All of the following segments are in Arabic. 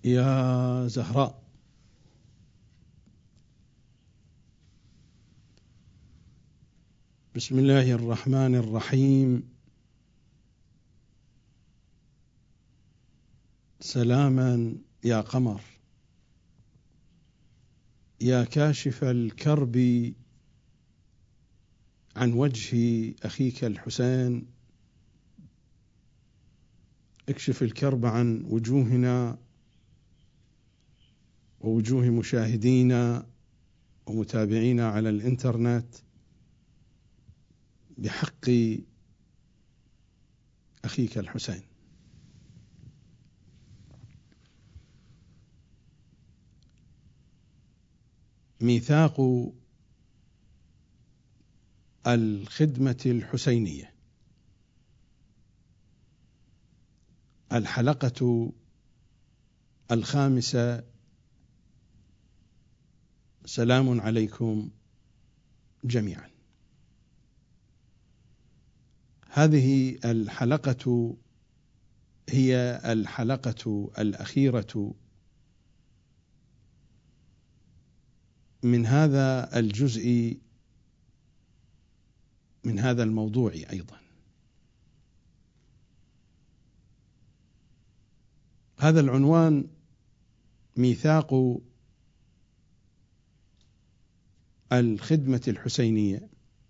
يا زهراء، بسم الله الرحمن الرحيم. سلاما يا قمر، يا كاشف الكرب عن وجه أخيك الحسين، اكشف الكرب عن وجوهنا ووجوه مشاهدينا ومتابعينا على الإنترنت بحق أخيك الحسين. ميثاق الخدمة الحسينية، الحلقة 5. سلام عليكم جميعا. هذه الحلقة هي الحلقة الأخيرة من هذا الجزء من هذا الموضوع أيضا. هذا العنوان ميثاق الخدمة الحسينية.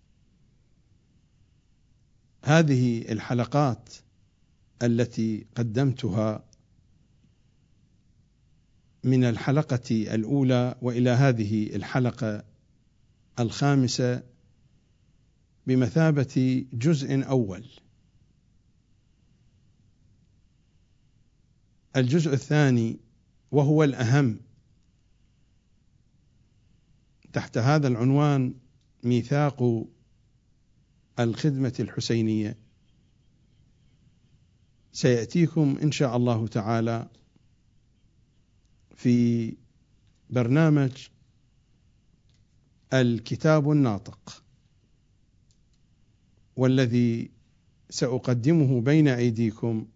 هذه الحلقات التي قدمتها من الحلقة الأولى وإلى هذه الحلقة 5 بمثابة جزء أول. الجزء الثاني وهو الأهم تحت هذا العنوان ميثاق الخدمة الحسينية سيأتيكم إن شاء الله تعالى في برنامج الكتاب الناطق، والذي سأقدمه بين أيديكم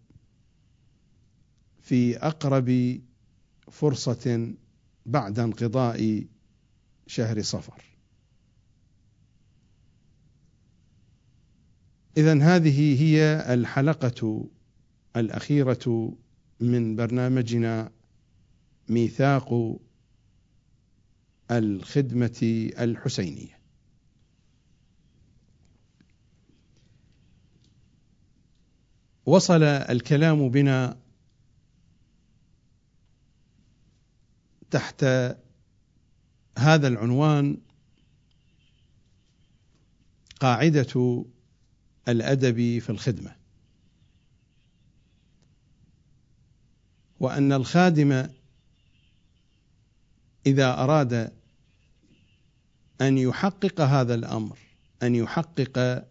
في أقرب فرصة بعد انقضاء شهر صفر. إذن هذه هي الحلقة الأخيرة من برنامجنا ميثاق الخدمة الحسينية. وصل الكلام بنا تحت هذا العنوان قاعدة الأدب في الخدمة، وأن الخادم إذا أراد أن يحقق هذا الأمر، أن يحقق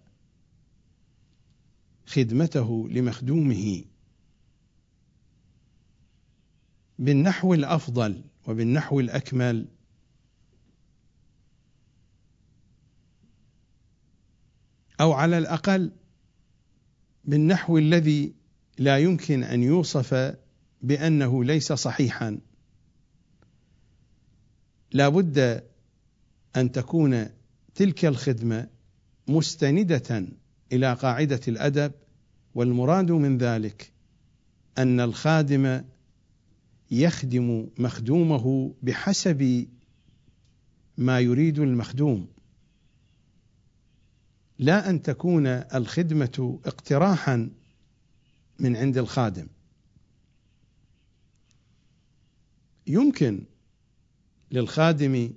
خدمته لمخدومه بالنحو الأفضل وبالنحو الأكمل، أو على الأقل بالنحو الذي لا يمكن أن يوصف بأنه ليس صحيحا، لا بد أن تكون تلك الخدمة مستندة إلى قاعدة الأدب. والمراد من ذلك أن الخادم يخدم مخدومه بحسب ما يريد المخدوم، لا أن تكون الخدمة اقتراحا من عند الخادم. يمكن للخادم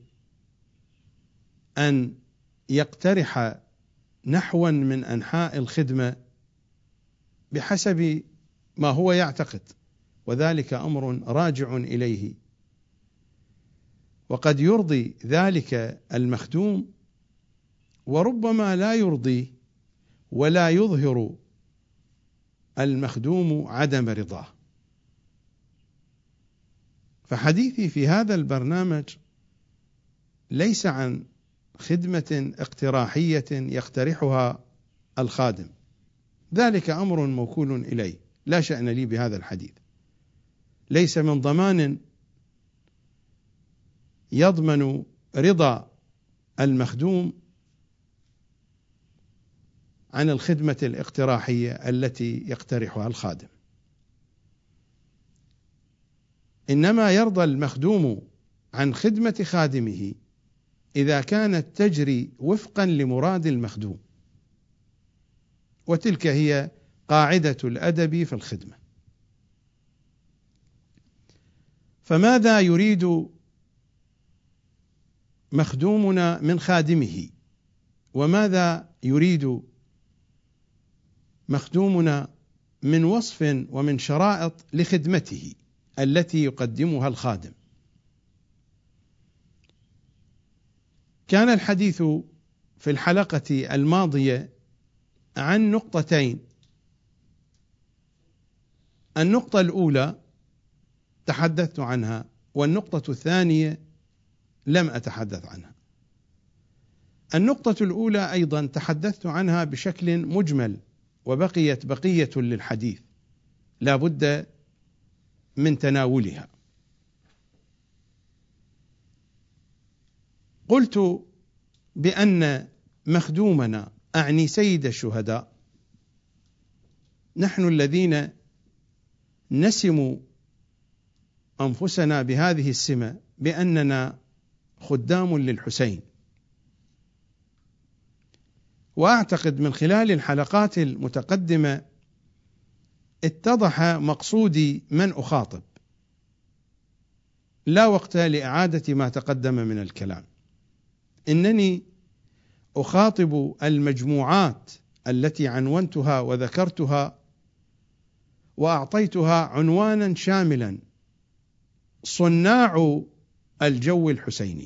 أن يقترح نحوا من أنحاء الخدمة بحسب ما هو يعتقد، وذلك أمر راجع إليه، وقد يرضي ذلك المخدوم وربما لا يرضي ولا يظهر المخدوم عدم رضاه. فحديثي في هذا البرنامج ليس عن خدمة اقتراحية يقترحها الخادم، ذلك أمر موكول إليه، لا شأن لي بهذا الحديث. ليس من ضمان يضمن رضا المخدوم عن الخدمة الاقتراحية التي يقترحها الخادم، إنما يرضى المخدوم عن خدمة خادمه إذا كانت تجري وفقا لمراد المخدوم، وتلك هي قاعدة الأدب في الخدمة. فماذا يريد مخدومنا من خادمه؟ وماذا يريد مخدومنا من وصف ومن شرائط لخدمته التي يقدمها الخادم؟ كان الحديث في الحلقة الماضية عن نقطتين. النقطة الأولى تحدثت عنها، والنقطة الثانية لم أتحدث عنها. النقطة الأولى أيضا تحدثت عنها بشكل مجمل، وبقيت بقية للحديث لا بد من تناولها. قلت بأن مخدومنا، أعني سيد الشهداء، نحن الذين نسم أنفسنا بهذه السمة بأننا خدام للحسين. وأعتقد من خلال الحلقات المتقدمة اتضح مقصودي من أخاطب، لا وقت لإعادة ما تقدم من الكلام. إنني أخاطب المجموعات التي عنونتها وذكرتها وأعطيتها عنوانا شاملا: صناع الجو الحسيني،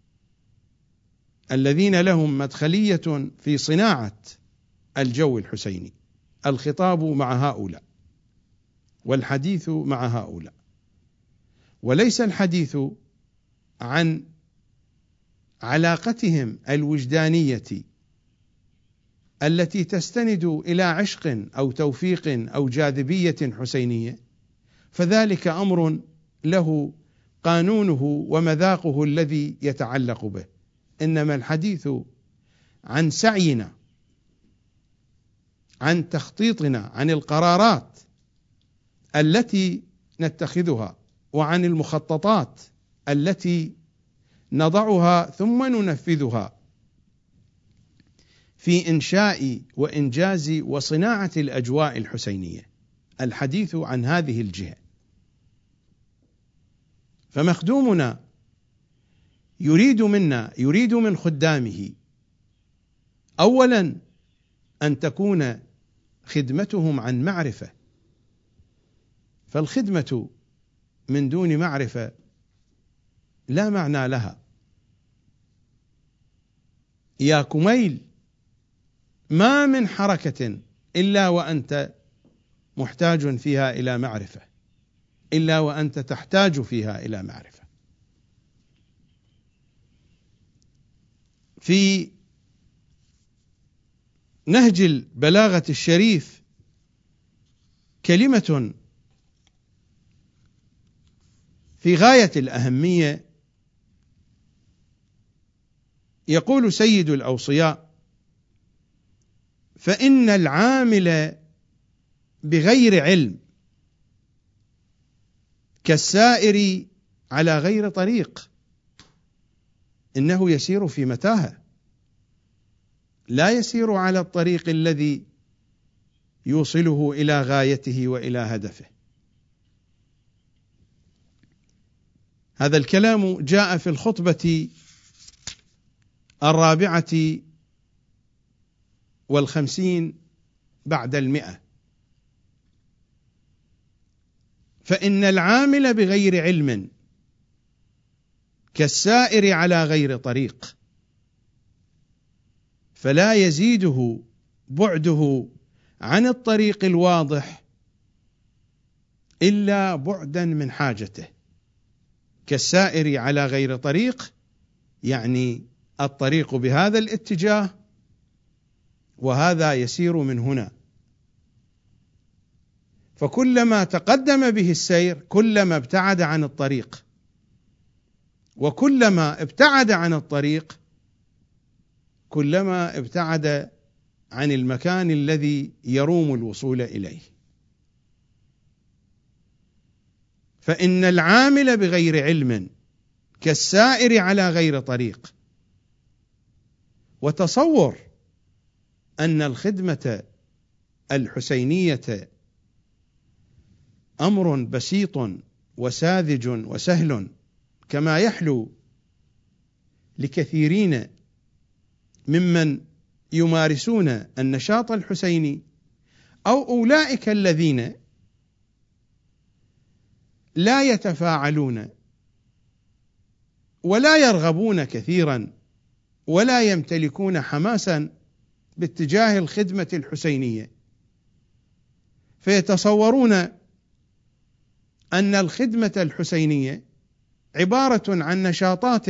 الذين لهم مدخلية في صناعة الجو الحسيني. الخطاب مع هؤلاء والحديث مع هؤلاء، وليس الحديث عن علاقتهم الوجدانية التي تستند إلى عشق أو توفيق أو جاذبية حسينية، فذلك أمر له قانونه ومذاقه الذي يتعلق به. إنما الحديث عن سعينا، عن تخطيطنا، عن القرارات التي نتخذها، وعن المخططات التي نضعها ثم ننفذها في إنشاء وإنجاز وصناعة الأجواء الحسينية. الحديث عن هذه الجهة. فمخدومنا يريد من خدامه أولا أن تكون خدمتهم عن معرفة، فالخدمة من دون معرفة لا معنى لها. يا كميل، ما من حركة إلا وأنت محتاج فيها إلى معرفة، إلا وأنت تحتاج فيها إلى معرفة. في نهج البلاغة الشريف كلمة في غاية الأهمية، يقول سيد الأوصياء: فإن العامل بغير علم كالسائر على غير طريق. إنه يسير في متاهة، لا يسير على الطريق الذي يوصله إلى غايته وإلى هدفه. هذا الكلام جاء في الخطبة 54 بعد 100. فإن العامل بغير علم كالسائر على غير طريق، فلا يزيده بعده عن الطريق الواضح إلا بعدا من حاجته. كالسائر على غير طريق يعني الطريق بهذا الاتجاه وهذا يسير من هنا، فكلما تقدم به السير كلما ابتعد عن الطريق، وكلما ابتعد عن الطريق كلما ابتعد عن المكان الذي يروم الوصول إليه. فإن العامل بغير علم كالسائر على غير طريق. وتصور أن الخدمة الحسينية أمر بسيط وساذج وسهل كما يحلو لكثيرين ممن يمارسون النشاط الحسيني، أو أولئك الذين لا يتفاعلون ولا يرغبون كثيرا ولا يمتلكون حماسا باتجاه الخدمة الحسينية، فيتصورون أن الخدمة الحسينية عبارة عن نشاطات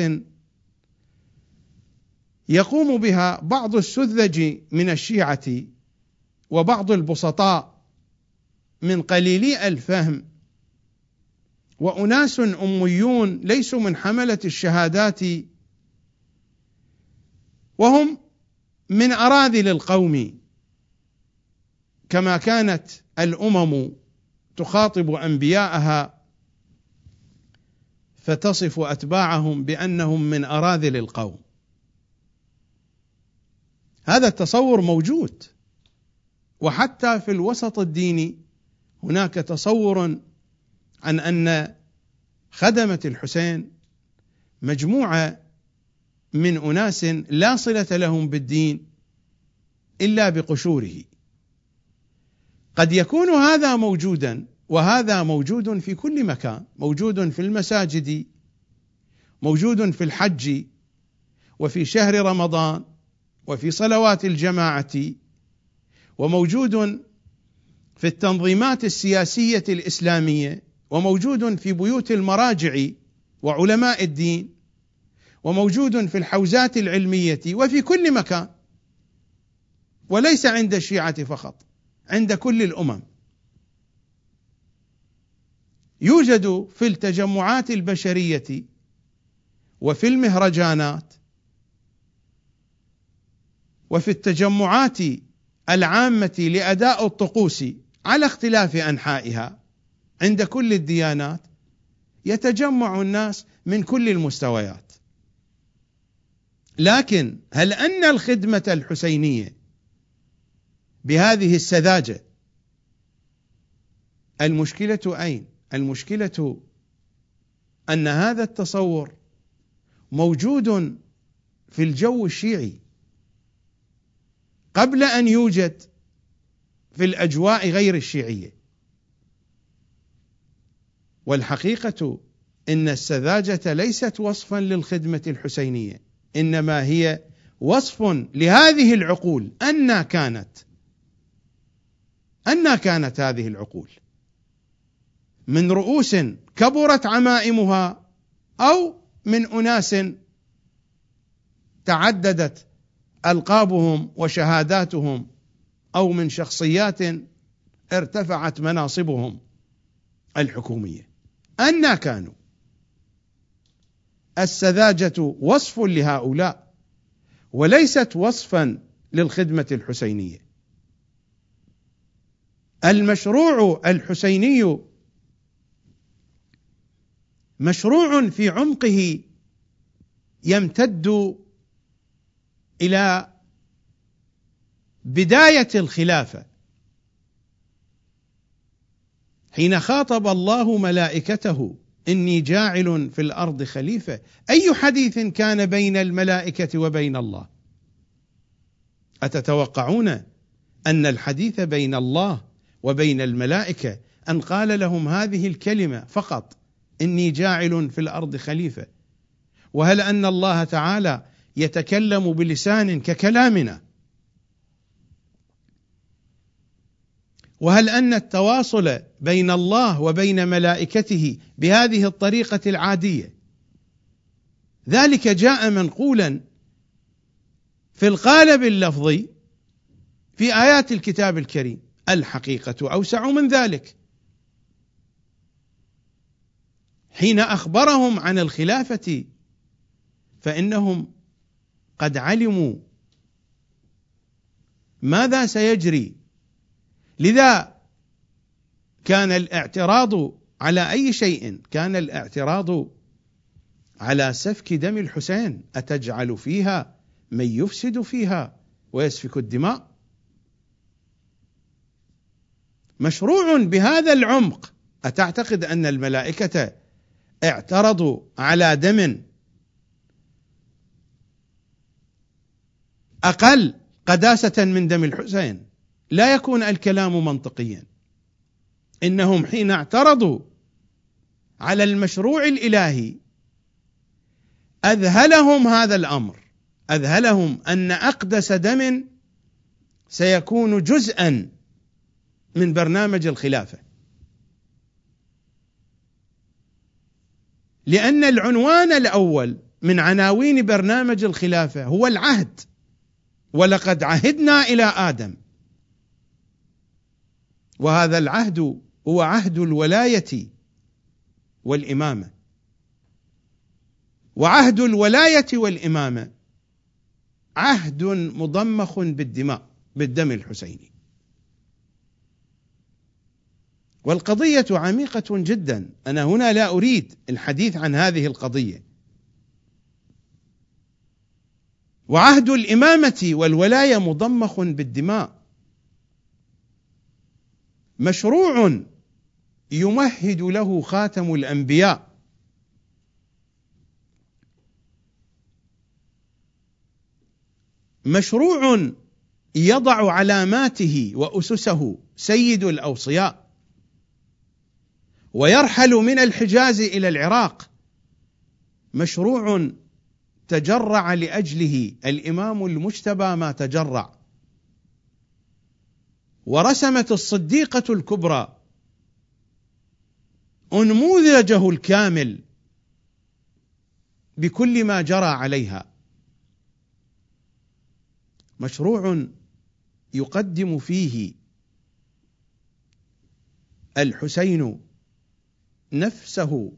يقوم بها بعض السذج من الشيعة وبعض البسطاء من قليلي الفهم، وأناس أميون ليسوا من حملة الشهادات، وهم من أراذل القوم، كما كانت الأمم تخاطب أنبياءها فتصف أتباعهم بأنهم من أراذل القوم. هذا التصور موجود، وحتى في الوسط الديني هناك تصور عن أن خدمة الحسين مجموعة من أناس لا صلة لهم بالدين إلا بقشوره. قد يكون هذا موجودا، وهذا موجود في كل مكان، موجود في المساجد، موجود في الحج، وفي شهر رمضان، وفي صلوات الجماعة، وموجود في التنظيمات السياسية الإسلامية، وموجود في بيوت المراجع وعلماء الدين، وموجود في الحوزات العلمية، وفي كل مكان، وليس عند الشيعة فقط، عند كل الأمم. يوجد في التجمعات البشرية وفي المهرجانات وفي التجمعات العامة لأداء الطقوس على اختلاف أنحائها عند كل الديانات، يتجمع الناس من كل المستويات. لكن هل أن الخدمة الحسينية بهذه السذاجة، المشكلة أين؟ المشكلة أن هذا التصور موجود في الجو الشيعي قبل أن يوجد في الأجواء غير الشيعية. والحقيقة إن السذاجة ليست وصفا للخدمة الحسينية، إنما هي وصف لهذه العقول. أنى كانت هذه العقول؟ من رؤوس كبرت عمائمها، أو من أناس تعددت ألقابهم وشهاداتهم، أو من شخصيات ارتفعت مناصبهم الحكومية. أنى كانوا؟ السذاجة وصف لهؤلاء وليست وصفا للخدمة الحسينية. المشروع الحسيني مشروع في عمقه يمتد إلى بداية الخلافة، حين خاطب الله ملائكته إني جاعل في الأرض خليفة. أي حديث كان بين الملائكة وبين الله؟ أتتوقعون أن الحديث بين الله وبين الملائكة أن قال لهم هذه الكلمة فقط، إني جاعل في الأرض خليفة؟ وهل أن الله تعالى يتكلم بلسان ككلامنا؟ وهل أن التواصل بين الله وبين ملائكته بهذه الطريقة العادية؟ ذلك جاء منقولا في القالب اللفظي في آيات الكتاب الكريم. الحقيقة أوسع من ذلك. حين أخبرهم عن الخلافة فإنهم قد علموا ماذا سيجري، لذا كان الاعتراض على أي شيء، كان الاعتراض على سفك دم الحسين. أتجعل فيها من يفسد فيها ويسفك الدماء؟ مشروع بهذا العمق. أتعتقد أن الملائكة اعترضوا على دم أقل قداسة من دم الحسين؟ لا يكون الكلام منطقيا. إنهم حين اعترضوا على المشروع الإلهي أذهلهم هذا الأمر، أذهلهم أن أقدس دم سيكون جزءا من برنامج الخلافة، لأن العنوان الأول من عناوين برنامج الخلافة هو العهد، ولقد عهدنا إلى آدم، وهذا العهد هو عهد الولاية والإمامة، وعهد الولاية والإمامة عهد مضمخ بالدم الحسيني. والقضية عميقة جدا، أنا هنا لا أريد الحديث عن هذه القضية. وعهد الإمامة والولاية مضمخ بالدماء، مشروع يمهد له خاتم الأنبياء، مشروع يضع علاماته وأسسه سيد الأوصياء، ويرحل من الحجاز إلى العراق، مشروع تجرع لأجله الإمام المجتبى ما تجرع، ورسمت الصديقة الكبرى أنموذجه الكامل بكل ما جرى عليها، مشروع يقدم فيه الحسين نفسه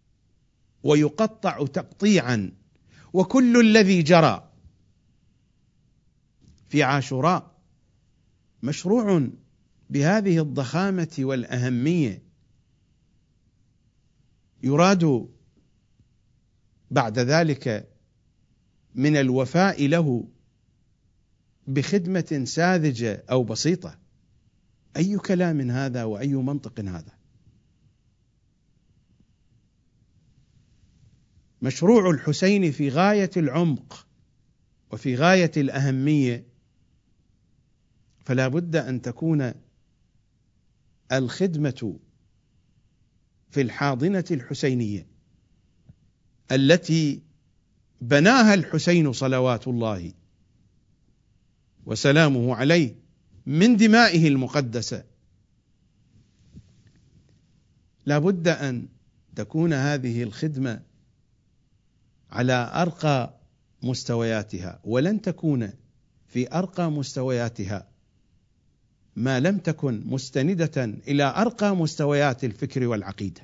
ويقطع تقطيعا، وكل الذي جرى في عاشوراء مشروع بهذه الضخامة والأهمية، يراد بعد ذلك من الوفاء له بخدمة ساذجة أو بسيطة. أي كلام هذا وأي منطق هذا؟ مشروع الحسين في غاية العمق وفي غاية الأهمية، فلا بد أن تكون الخدمة في الحاضنة الحسينية التي بناها الحسين صلوات الله وسلامه عليه من دمائه المقدسة، لا بد أن تكون هذه الخدمة على أرقى مستوياتها، ولن تكون في أرقى مستوياتها ما لم تكن مستندة إلى أرقى مستويات الفكر والعقيدة.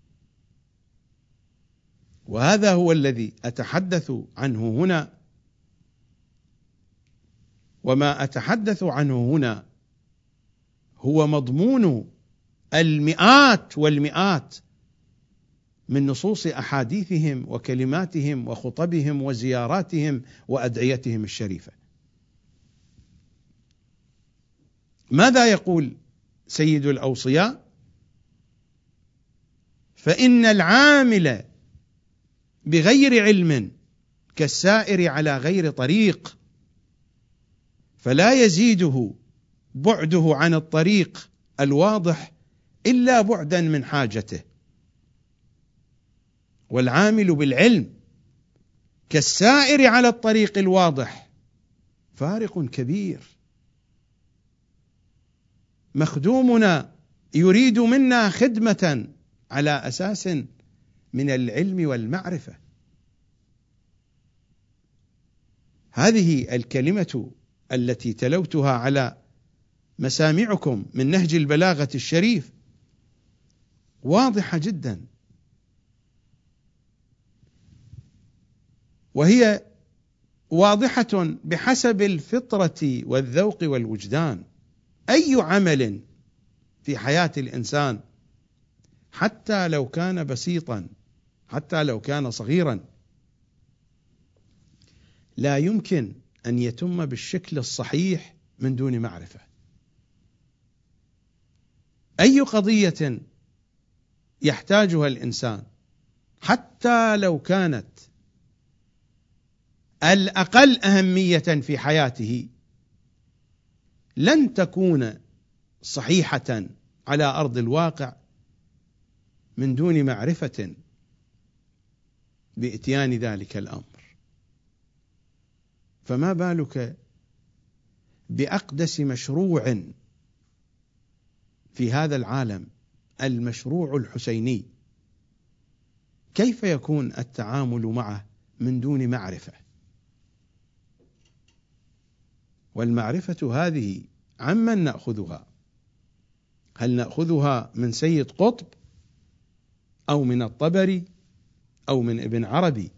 وهذا هو الذي أتحدث عنه هنا، وما أتحدث عنه هنا هو مضمون المئات والمئات من نصوص أحاديثهم وكلماتهم وخطبهم وزياراتهم وأدعيتهم الشريفة. ماذا يقول سيد الأوصياء؟ فإن العامل بغير علم كالسائر على غير طريق، فلا يزيده بعده عن الطريق الواضح إلا بعدا من حاجته، والعامل بالعلم كالسائر على الطريق الواضح، فارق كبير. مخدومنا يريد منا خدمة على أساس من العلم والمعرفة. هذه الكلمة التي تلوتها على مسامعكم من نهج البلاغة الشريف واضحة جدا، وهي واضحة بحسب الفطرة والذوق والوجدان. أي عمل في حياة الإنسان حتى لو كان بسيطا، حتى لو كان صغيرا، لا يمكن أن يتم بالشكل الصحيح من دون معرفة. أي قضية يحتاجها الإنسان حتى لو كانت الأقل أهمية في حياته لن تكون صحيحة على أرض الواقع من دون معرفة بإتيان ذلك الأمر. فما بالك بأقدس مشروع في هذا العالم، المشروع الحسيني، كيف يكون التعامل معه من دون معرفة؟ والمعرفة هذه عمن نأخذها؟ هل نأخذها من سيد قطب أو من الطبري أو من ابن عربي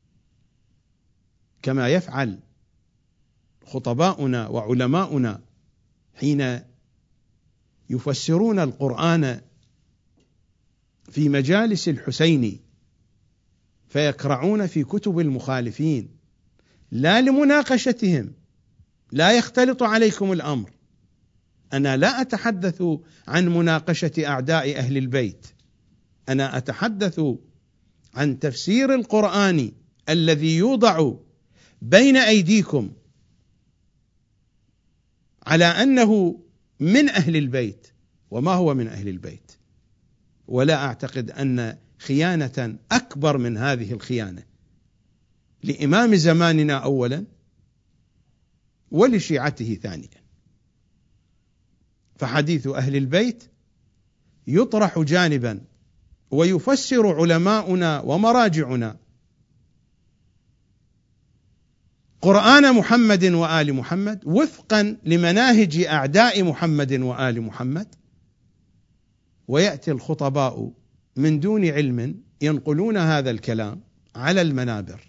كما يفعل خطباؤنا وعلماؤنا حين يفسرون القرآن في مجالس الحسين فيقرعون في كتب المخالفين لا لمناقشتهم، لا يختلط عليكم الأمر. أنا لا أتحدث عن مناقشة أعداء أهل البيت، أنا أتحدث عن تفسير القرآن الذي يوضع بين أيديكم على أنه من أهل البيت، وما هو من أهل البيت. ولا أعتقد أن خيانة أكبر من هذه الخيانة لإمام زماننا أولا ولشيعته ثانيا. فحديث أهل البيت يطرح جانبا ويفسر علماؤنا ومراجعنا قرآن محمد وآل محمد وفقا لمناهج أعداء محمد وآل محمد، ويأتي الخطباء من دون علم ينقلون هذا الكلام على المنابر.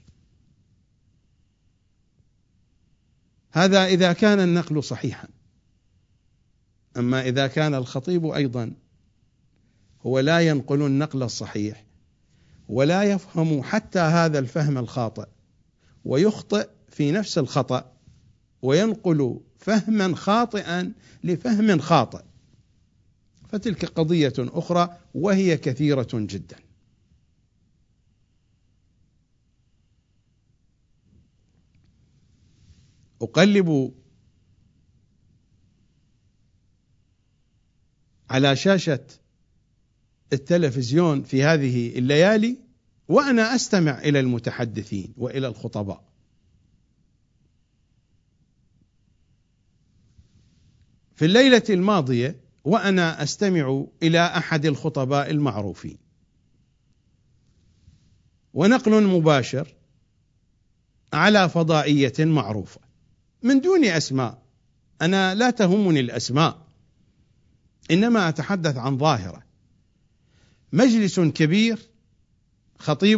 هذا إذا كان النقل صحيحا. أما إذا كان الخطيب أيضا هو لا ينقل النقل الصحيح ولا يفهم حتى هذا الفهم الخاطئ، ويخطئ في نفس الخطأ وينقل فهما خاطئا لفهم خاطئ، فتلك قضية أخرى وهي كثيرة جدا. أقلب على شاشة التلفزيون في هذه الليالي وأنا أستمع إلى المتحدثين وإلى الخطباء، في الليلة الماضية وأنا أستمع إلى أحد الخطباء المعروفين، ونقل مباشر على فضائية معروفة من دون أسماء، أنا لا تهمني الأسماء، إنما أتحدث عن ظاهرة. مجلس كبير، خطيب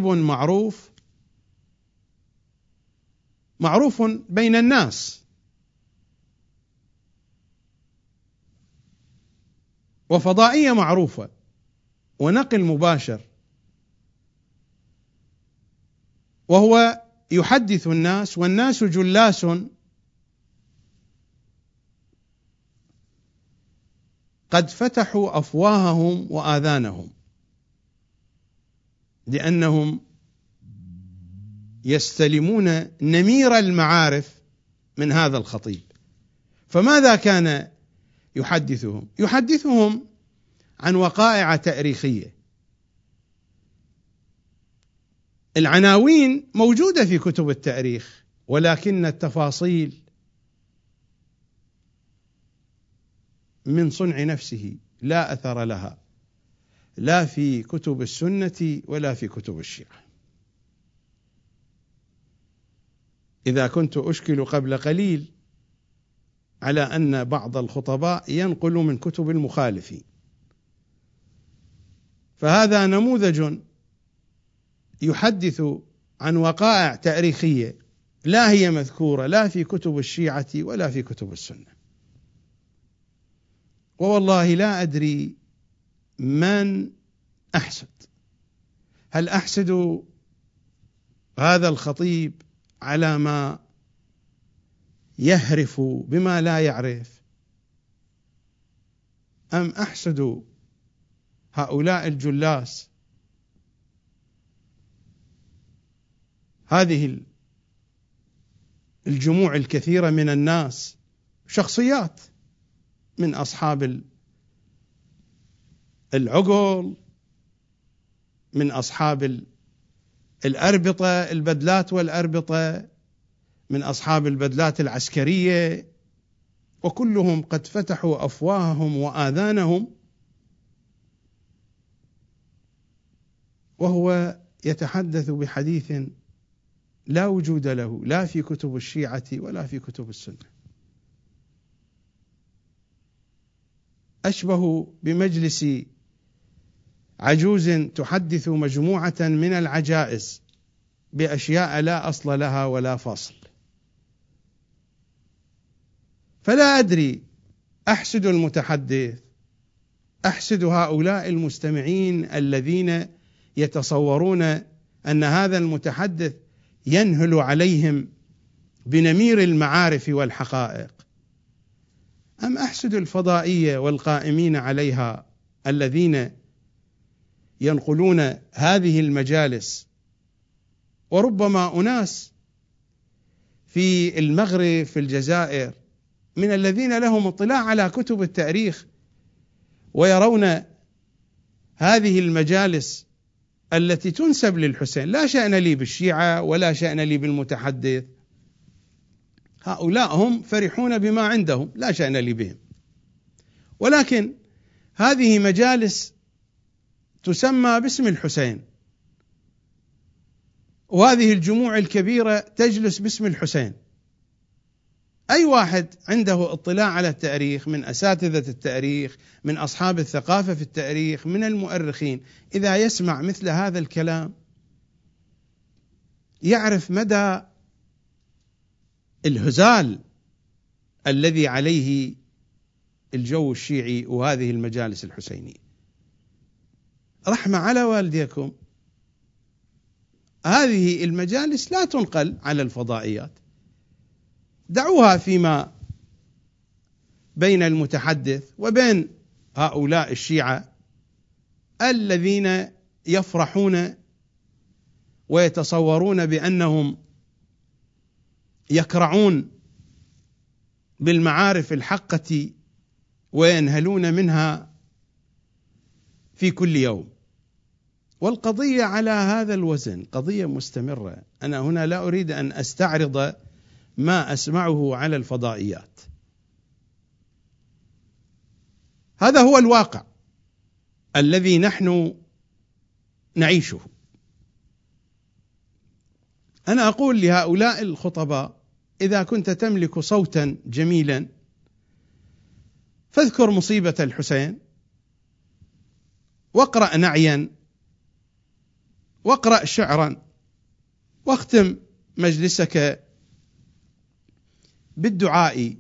معروف بين الناس، وفضائية معروفة، ونقل مباشر، وهو يحدث الناس والناس جلاس قد فتحوا أفواههم وآذانهم لأنهم يستلمون نمير المعارف من هذا الخطيب. فماذا كان يحدثهم؟ يحدثهم عن وقائع تاريخية، العناوين موجودة في كتب التاريخ، ولكن التفاصيل من صنع نفسه لا أثر لها، لا في كتب السنة ولا في كتب الشيعة. إذا كنت أشكل قبل قليل على أن بعض الخطباء ينقل من كتب المخالفين، فهذا نموذج يحدث عن وقائع تاريخية لا هي مذكورة لا في كتب الشيعة ولا في كتب السنة. ووالله لا أدري من أحسد، هل أحسد هذا الخطيب على ما يهرف بما لا يعرف، أم أحسد هؤلاء الجلاس، هذه الجموع الكثيرة من الناس، شخصيات من أصحاب العقل، من أصحاب الأربطة، البدلات والأربطة، من أصحاب البدلات العسكرية، وكلهم قد فتحوا أفواههم وآذانهم وهو يتحدث بحديث لا وجود له لا في كتب الشيعة ولا في كتب السنة. أشبه بمجلس عجوز تحدث مجموعة من العجائز بأشياء لا أصل لها ولا فصل. فلا أدري أحسد المتحدث، أحسد هؤلاء المستمعين الذين يتصورون أن هذا المتحدث ينهل عليهم بنمير المعارف والحقائق، أم أحسد الفضائية والقائمين عليها الذين ينقلون هذه المجالس، وربما أناس في المغرب في الجزائر من الذين لهم اطلاع على كتب التاريخ ويرون هذه المجالس التي تنسب للحسين. لا شأن لي بالشيعة ولا شأن لي بالمتحدث، هؤلاء هم فرحون بما عندهم، لا شأن لي بهم، ولكن هذه مجالس تسمى باسم الحسين، وهذه الجموع الكبيرة تجلس باسم الحسين. أي واحد عنده اطلاع على التاريخ من أساتذة التاريخ، من أصحاب الثقافة في التاريخ، من المؤرخين، إذا يسمع مثل هذا الكلام يعرف مدى الهزال الذي عليه الجو الشيعي وهذه المجالس الحسينية. رحمة على والديكم، هذه المجالس لا تنقل على الفضائيات، دعوها فيما بين المتحدث وبين هؤلاء الشيعة الذين يفرحون ويتصورون بأنهم يكرعون بالمعارف الحقة وينهلون منها في كل يوم. والقضية على هذا الوزن قضية مستمرة. أنا هنا لا أريد أن أستعرض ما أسمعه على الفضائيات، هذا هو الواقع الذي نحن نعيشه. أنا أقول لهؤلاء الخطباء: إذا كنت تملك صوتا جميلا فاذكر مصيبة الحسين، واقرأ نعيا، واقرأ شعرا، واختم مجلسك بالدعاء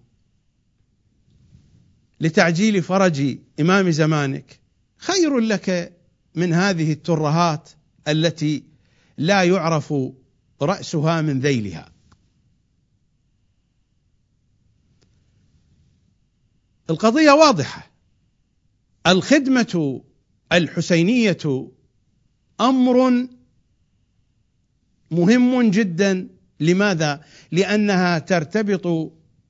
لتعجيل فرج إمام زمانك، خير لك من هذه الترهات التي لا يعرف رأسها من ذيلها. القضية واضحة، الخدمة الحسينية أمر مهم جدا. لماذا؟ لأنها ترتبط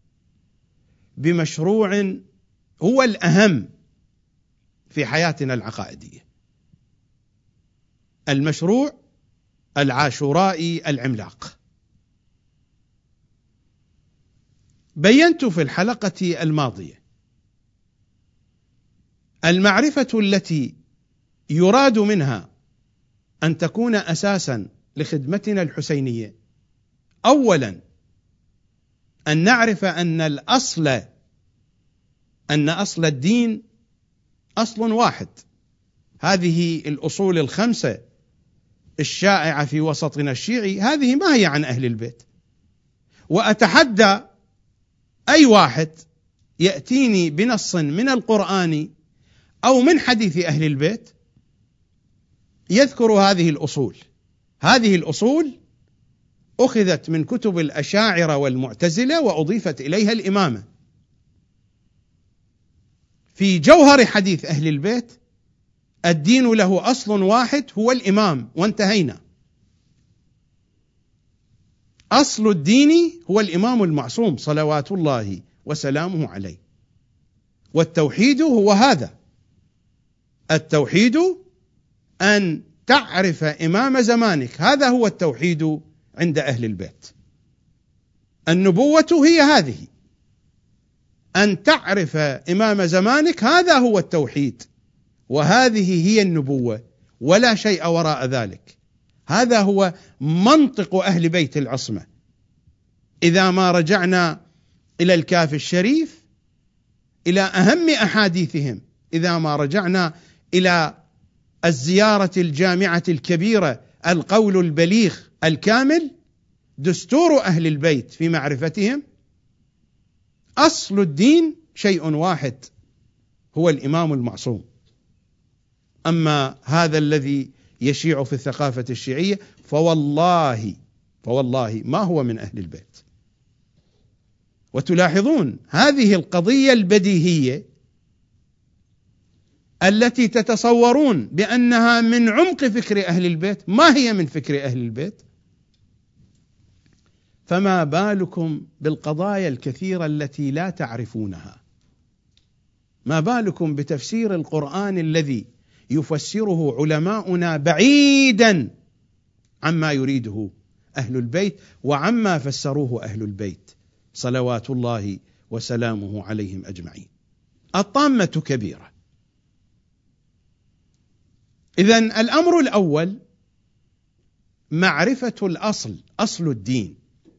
بمشروع هو الأهم في حياتنا العقائدية، المشروع العاشورائي العملاق. بينت في الحلقة الماضية المعرفة التي يراد منها أن تكون أساسا لخدمتنا الحسينية. أولا، أن نعرف أن أصل الدين أصل واحد. هذه الأصول الخمسة الشائعة في وسطنا الشيعي هذه ما هي عن أهل البيت. وأتحدى أي واحد يأتيني بنص من القرآن أو من حديث أهل البيت يذكر هذه الأصول. هذه الأصول أخذت من كتب الأشاعرة والمعتزلة وأضيفت إليها الإمامة. في جوهر حديث أهل البيت الدين له أصل واحد هو الإمام، وانتهينا. أصل الدين هو الإمام المعصوم صلوات الله وسلامه عليه. والتوحيد هو هذا. التوحيد أن تعرف إمام زمانك، هذا هو التوحيد عند أهل البيت. النبوة هي هذه، أن تعرف إمام زمانك، هذا هو التوحيد، وهذه هي النبوة ولا شيء وراء ذلك. هذا هو منطق أهل بيت العصمة. إذا ما رجعنا إلى الكافي الشريف، إلى أهم أحاديثهم، إذا ما رجعنا إلى الزيارة الجامعة الكبيرة، القول البليغ الكامل، دستور أهل البيت في معرفتهم، أصل الدين شيء واحد هو الإمام المعصوم. أما هذا الذي يشيع في الثقافة الشيعية فوالله ما هو من أهل البيت. وتلاحظون هذه القضية البديهية التي تتصورون بأنها من عمق فكر أهل البيت، ما هي من فكر أهل البيت. فما بالكم بالقضايا الكثيرة التي لا تعرفونها؟ ما بالكم بتفسير القرآن الذي يفسره علماؤنا بعيدا عما يريده أهل البيت وعما فسروه أهل البيت صلوات الله وسلامه عليهم أجمعين. الطامة كبيرة. إذن الأمر الأول معرفة الأصل، أصل الدين.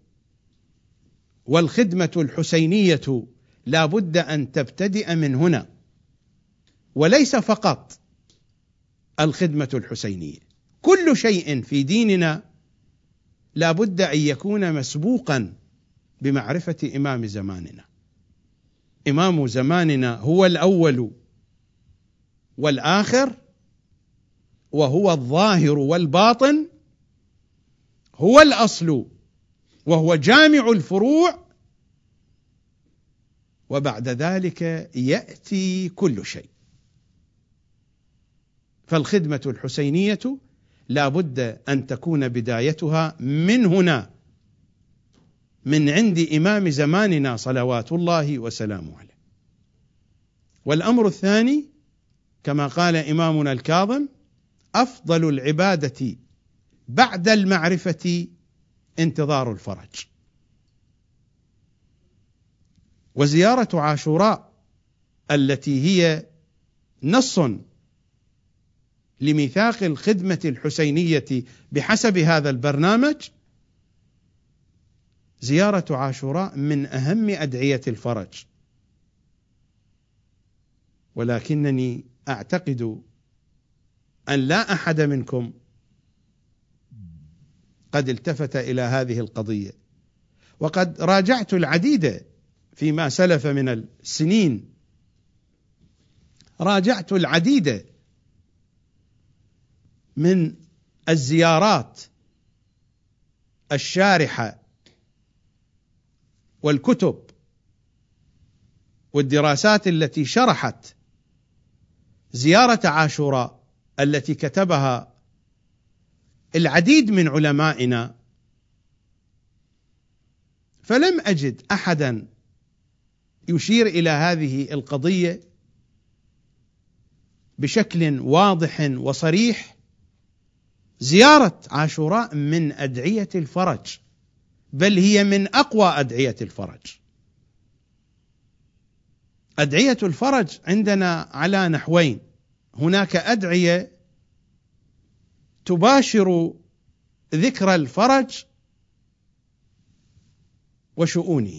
والخدمة الحسينية لا بد أن تبتدئ من هنا، وليس فقط الخدمة الحسينية. كل شيء في ديننا لا بد أن يكون مسبوقا بمعرفة إمام زماننا. إمام زماننا هو الأول والآخر، وهو الظاهر والباطن، هو الأصل وهو جامع الفروع، وبعد ذلك يأتي كل شيء. فالخدمة الحسينية لا بد أن تكون بدايتها من هنا، من عند إمام زماننا صلوات الله وسلامه عليه. والأمر الثاني كما قال إمامنا الكاظم: أفضل العبادة بعد المعرفة انتظار الفرج. وزيارة عاشوراء التي هي نص لميثاق الخدمة الحسينية بحسب هذا البرنامج، زيارة عاشوراء من أهم أدعية الفرج. ولكنني أعتقد أن لا أحد منكم قد التفت إلى هذه القضية، وقد راجعت العديد فيما سلف من السنين، راجعت العديد من الزيارات الشارحة والكتب والدراسات التي شرحت زيارة عاشوراء التي كتبها العديد من علمائنا، فلم أجد أحدا يشير إلى هذه القضية بشكل واضح وصريح. زيارة عاشوراء من أدعية الفرج، بل هي من أقوى أدعية الفرج. أدعية الفرج عندنا على نحوين: هناك أدعية تباشر ذكر الفرج وشؤونه،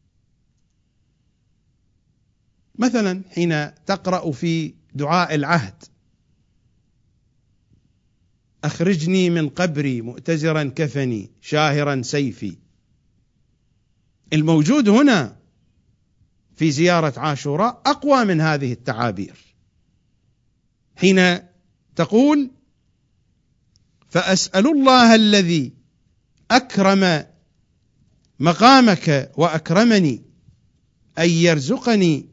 مثلا حين تقرأ في دعاء العهد: أخرجني من قبري مؤتزرا كفني شاهرا سيفي. الموجود هنا في زيارة عاشوراء أقوى من هذه التعابير، حين تقول: فأسأل الله الذي أكرم مقامك وأكرمني أن يرزقني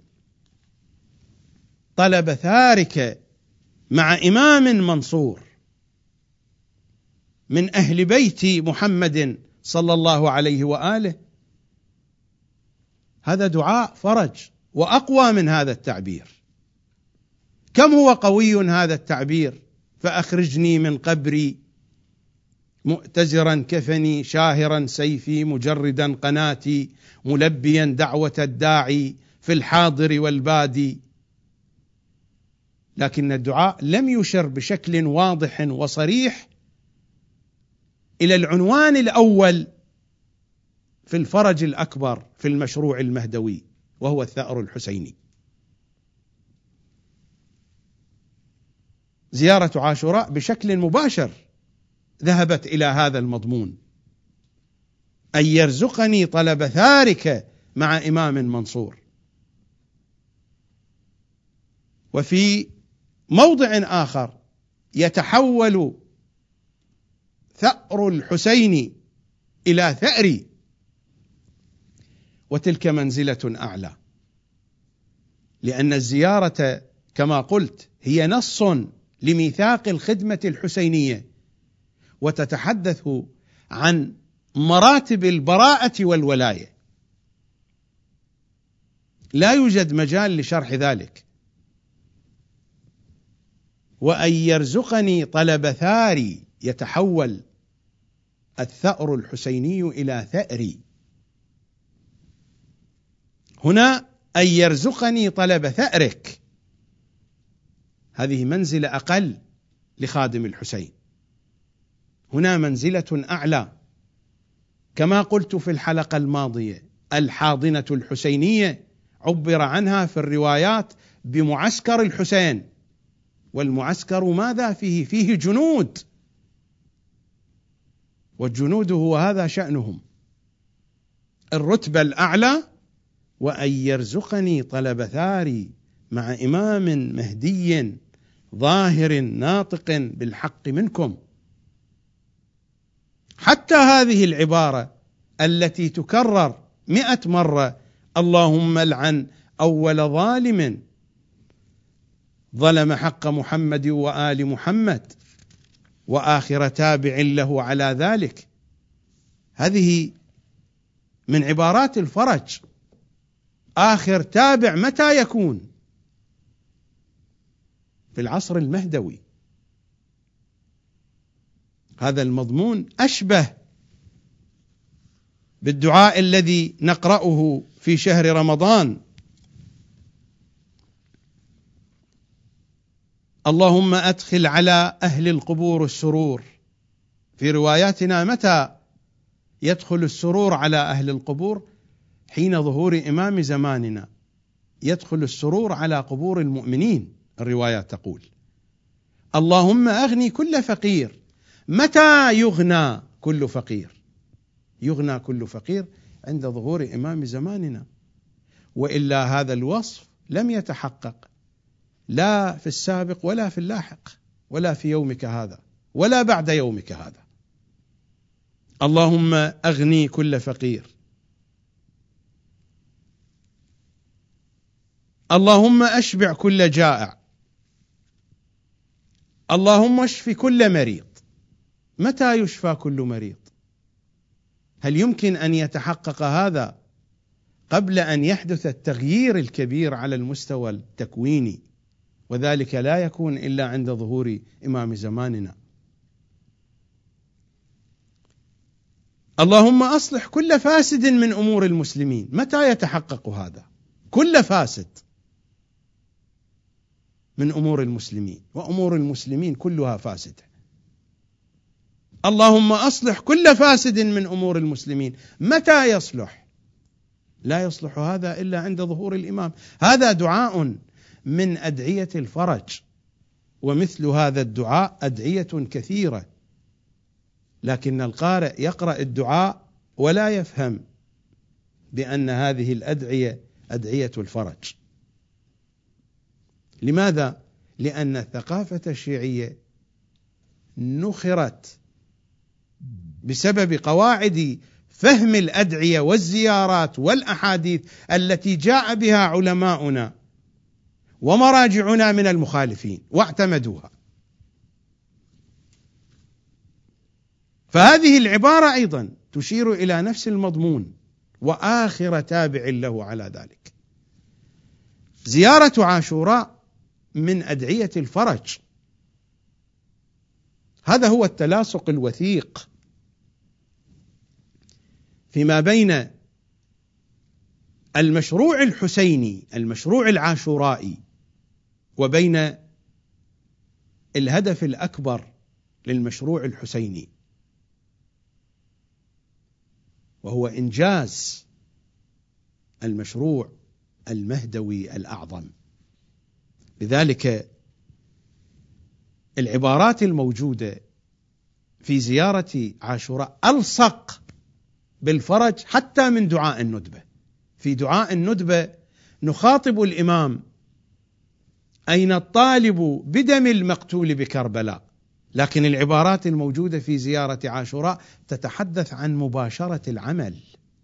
طلب ثارك مع إمام منصور من أهل بيت محمد صلى الله عليه وآله. هذا دعاء فرج وأقوى من هذا التعبير. كم هو قوي هذا التعبير: فأخرجني من قبري مؤتزرا كفني شاهرا سيفي مجردا قناتي ملبيا دعوة الداعي في الحاضر والبادي. لكن الدعاء لم يشر بشكل واضح وصريح إلى العنوان الأول في الفرج الأكبر في المشروع المهدوي، وهو الثأر الحسيني. زيارة عاشوراء بشكل مباشر ذهبت إلى هذا المضمون: أن يرزقني طلب ثارك مع إمام منصور. وفي موضع آخر يتحول ثأر الحسين إلى ثأري، وتلك منزلة أعلى، لأن الزيارة كما قلت هي نص لميثاق الخدمة الحسينية، وتتحدث عن مراتب البراءة والولاية. لا يوجد مجال لشرح ذلك. وأن يرزقني طلب ثاري، يتحول الثأر الحسيني إلى ثأري. هنا أن يرزقني طلب ثأرك، هذه منزلة أقل لخادم الحسين. هنا منزلة أعلى، كما قلت في الحلقة الماضية: الحاضنة الحسينية عبر عنها في الروايات بمعسكر الحسين. والمعسكر ماذا فيه؟ فيه جنود، والجنود هو هذا شأنهم. الرتبة الأعلى: وأن يرزقني طلب ثاري مع إمام مهدي ظاهر ناطق بالحق منكم. حتى هذه العبارة التي تكرر 100 مرة: اللهم لعن أول ظالم ظلم حق محمد وآل محمد وآخر تابع له على ذلك، هذه من عبارات الفرج. آخر تابع متى يكون؟ في العصر المهدوي. هذا المضمون أشبه بالدعاء الذي نقرأه في شهر رمضان: اللهم أدخل على أهل القبور السرور. في رواياتنا متى يدخل السرور على أهل القبور؟ حين ظهور إمام زماننا يدخل السرور على قبور المؤمنين. الروايات تقول: اللهم أغني كل فقير. متى يغنى كل فقير؟ يغنى كل فقير عند ظهور إمام زماننا، وإلا هذا الوصف لم يتحقق لا في السابق ولا في اللاحق، ولا في يومك هذا ولا بعد يومك هذا. اللهم أغني كل فقير. اللهم أشبع كل جائع. اللهم اشف كل مريض. متى يشفى كل مريض؟ هل يمكن أن يتحقق هذا قبل أن يحدث التغيير الكبير على المستوى التكويني؟ وذلك لا يكون إلا عند ظهور إمام زماننا. اللهم أصلح كل فاسد من أمور المسلمين. متى يتحقق هذا؟ كل فاسد من أمور المسلمين، وأمور المسلمين كلها فاسدة. اللهم أصلح كل فاسد من أمور المسلمين. متى يصلح؟ لا يصلح هذا إلا عند ظهور الإمام. هذا دعاء من أدعية الفرج، ومثل هذا الدعاء أدعية كثيرة، لكن القارئ يقرأ الدعاء ولا يفهم بأن هذه الأدعية أدعية الفرج. لماذا؟ لأن الثقافة الشيعية نخرت بسبب قواعد فهم الأدعية والزيارات والأحاديث التي جاء بها علماؤنا ومراجعنا من المخالفين واعتمدوها. فهذه العبارة أيضا تشير إلى نفس المضمون، وآخر تابع له على ذلك. زيارة عاشوراء من أدعية الفرج، هذا هو التلاصق الوثيق فيما بين المشروع الحسيني، المشروع العاشورائي، وبين الهدف الأكبر للمشروع الحسيني، وهو إنجاز المشروع المهدوي الأعظم. لذلك العبارات الموجودة في زيارة عاشوراء ألصق بالفرج حتى من دعاء الندبة. في دعاء الندبة نخاطب الإمام: أين الطالب بدم المقتول بكربلاء؟ لكن العبارات الموجودة في زيارة عاشوراء تتحدث عن مباشرة العمل،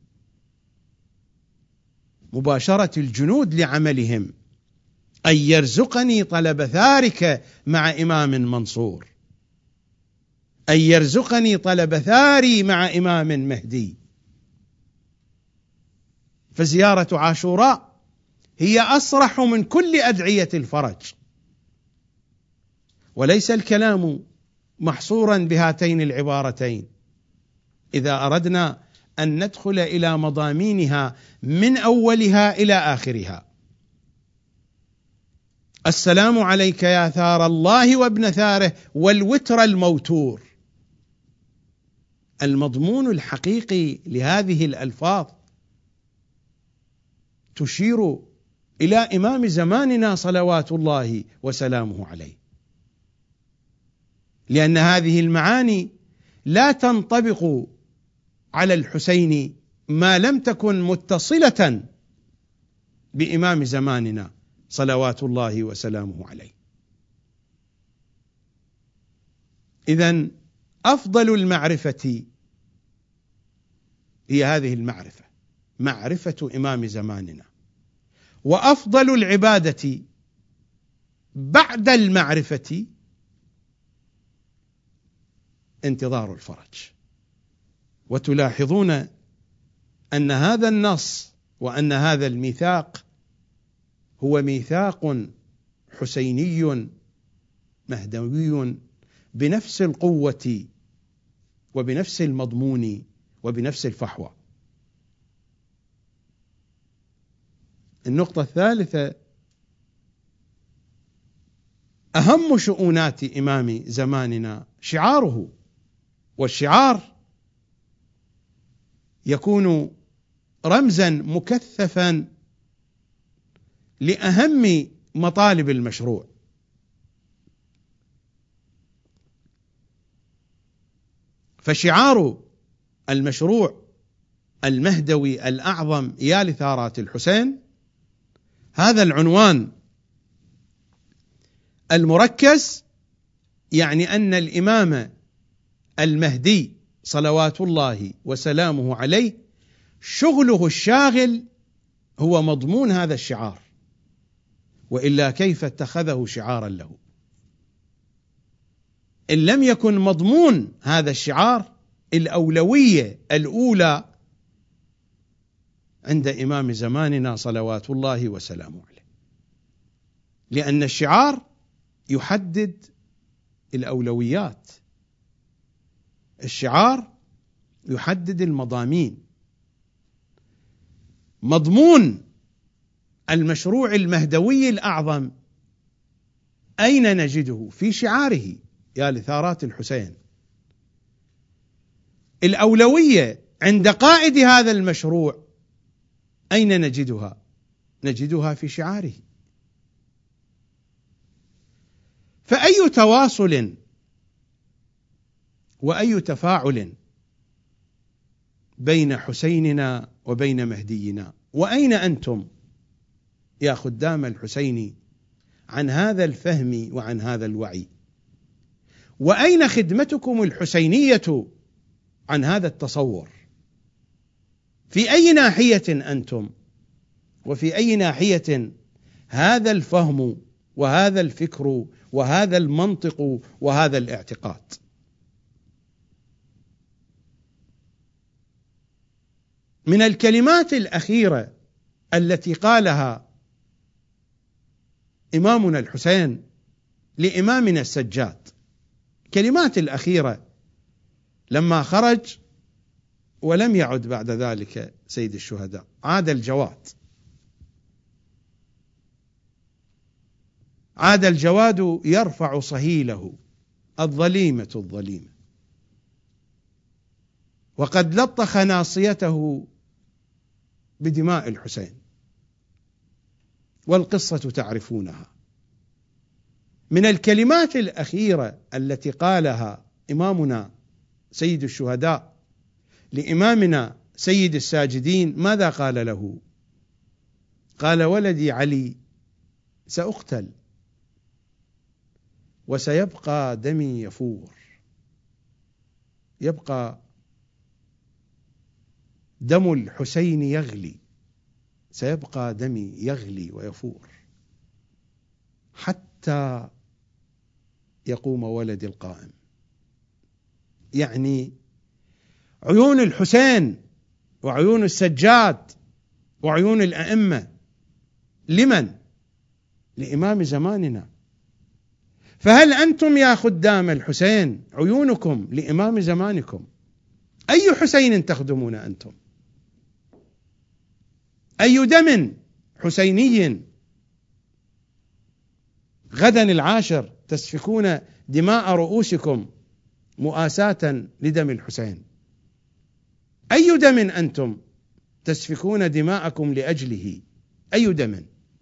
مباشرة الجنود لعملهم: أن يرزقني طلب ثارك مع إمام منصور، أن يرزقني طلب ثاري مع إمام مهدي. فزيارة عاشوراء هي أصرح من كل أدعية الفرج، وليس الكلام محصورا بهاتين العبارتين. إذا أردنا أن ندخل إلى مضامينها من أولها إلى آخرها: السلام عليك يا ثار الله وابن ثاره والوتر الموتور. المضمون الحقيقي لهذه الألفاظ تشير إلى إمام زماننا صلوات الله وسلامه عليه، لأن هذه المعاني لا تنطبق على الحسين ما لم تكن متصلة بإمام زماننا صلوات الله وسلامه عليه. إذن أفضل المعرفة هي هذه المعرفة، معرفة إمام زماننا، وأفضل العبادة بعد المعرفة انتظار الفرج. وتلاحظون أن هذا النص وأن هذا الميثاق هو ميثاق حسيني مهدوي بنفس القوة وبنفس المضمون وبنفس الفحوى. النقطة الثالثة: أهم شؤونات إمام زماننا شعاره، والشعار يكون رمزا مكثفا لأهم مطالب المشروع. فشعار المشروع المهدوي الأعظم يا لثارات الحسين، هذا العنوان المركز يعني أن الإمام المهدي صلوات الله وسلامه عليه شغله الشاغل هو مضمون هذا الشعار، وإلا كيف اتخذه شعارا له؟ إن لم يكن مضمون هذا الشعار الأولوية الأولى عند إمام زماننا صلوات الله وسلامه عليه، لأن الشعار يحدد الأولويات، الشعار يحدد المضامين. مضمون المشروع المهدوي الأعظم أين نجده؟ في شعاره يا لثارات الحسين. الأولوية عند قائد هذا المشروع أين نجدها؟ نجدها في شعاره. فأي تواصل وأي تفاعل بين حسيننا وبين مهدينا؟ وأين أنتم يا خدام الحسين عن هذا الفهم وعن هذا الوعي؟ وأين خدمتكم الحسينية عن هذا التصور؟ في أي ناحية أنتم؟ وفي أي ناحية هذا الفهم وهذا الفكر وهذا المنطق وهذا الاعتقاد؟ من الكلمات الأخيرة التي قالها إمامنا الحسين لإمامنا السجاد، كلمات الأخيرة لما خرج ولم يعد بعد ذلك سيد الشهداء، عاد الجواد، عاد الجواد يرفع صهيله الظليمة الظليمة، وقد لطخ ناصيته بدماء الحسين، والقصة تعرفونها. من الكلمات الأخيرة التي قالها إمامنا سيد الشهداء لإمامنا سيد الساجدين، ماذا قال له؟ قال: ولدي علي سأقتل وسيبقى دمي يفور، يبقى دم الحسين يغلي، سيبقى دمي يغلي ويفور حتى يقوم ولدي القائم. يعني عيون الحسين وعيون السجاد وعيون الأئمة لمن؟ لإمام زماننا. فهل أنتم يا خدام الحسين عيونكم لإمام زمانكم؟ أي حسين تخدمون أنتم؟ أي دم حسيني غدا العاشر تسفكون دماء رؤوسكم مؤاساة لدم الحسين؟ أي دم أنتم تسفكون دماءكم لأجله؟ أي دم؟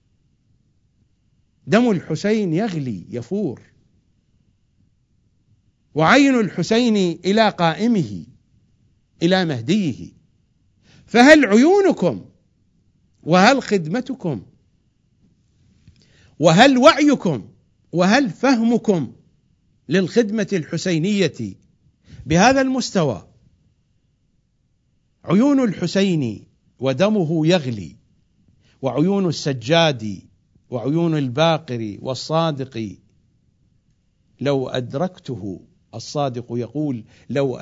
دم الحسين يغلي يفور، وعين الحسين إلى قائمه إلى مهديه. فهل عيونكم وهل خدمتكم وهل وعيكم وهل فهمكم للخدمة الحسينية بهذا المستوى؟ عيون الحسين ودمه يغلي، وعيون السجاد وعيون الباقر والصادق لو أدركته، الصادق يقول: لو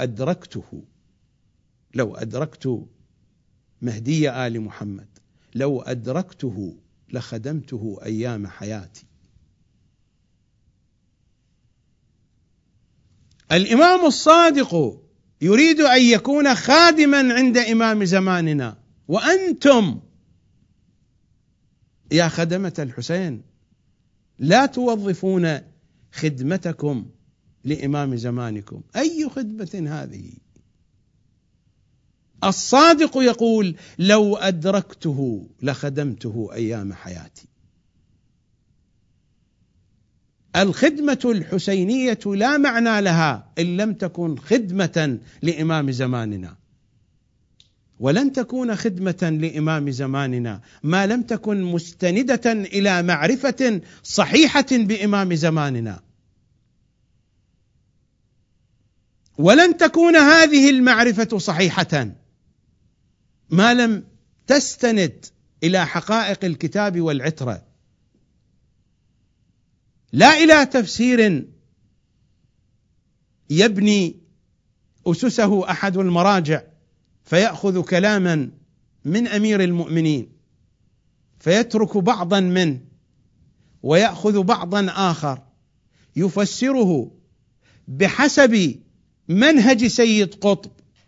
أدركت مهدي آل محمد، لو أدركته لخدمته أيام حياتي. الإمام الصادق يريد أن يكون خادما عند إمام زماننا، وأنتم يا خدمة الحسين لا توظفون خدمتكم لإمام زمانكم. أي خدمة هذه؟ الصادق يقول: لو أدركته لخدمته أيام حياتي. الخدمة الحسينية لا معنى لها إن لم تكن خدمة لإمام زماننا، ولن تكون خدمة لإمام زماننا ما لم تكن مستندة إلى معرفة صحيحة بإمام زماننا، ولن تكون هذه المعرفة صحيحة ما لم تستند إلى حقائق الكتاب والعترة، لا إلى تفسير يبني أسسه أحد المراجع فيأخذ كلاما من أمير المؤمنين فيترك بعضا منه ويأخذ بعضا آخر يفسره بحسب منهج سيد قطب،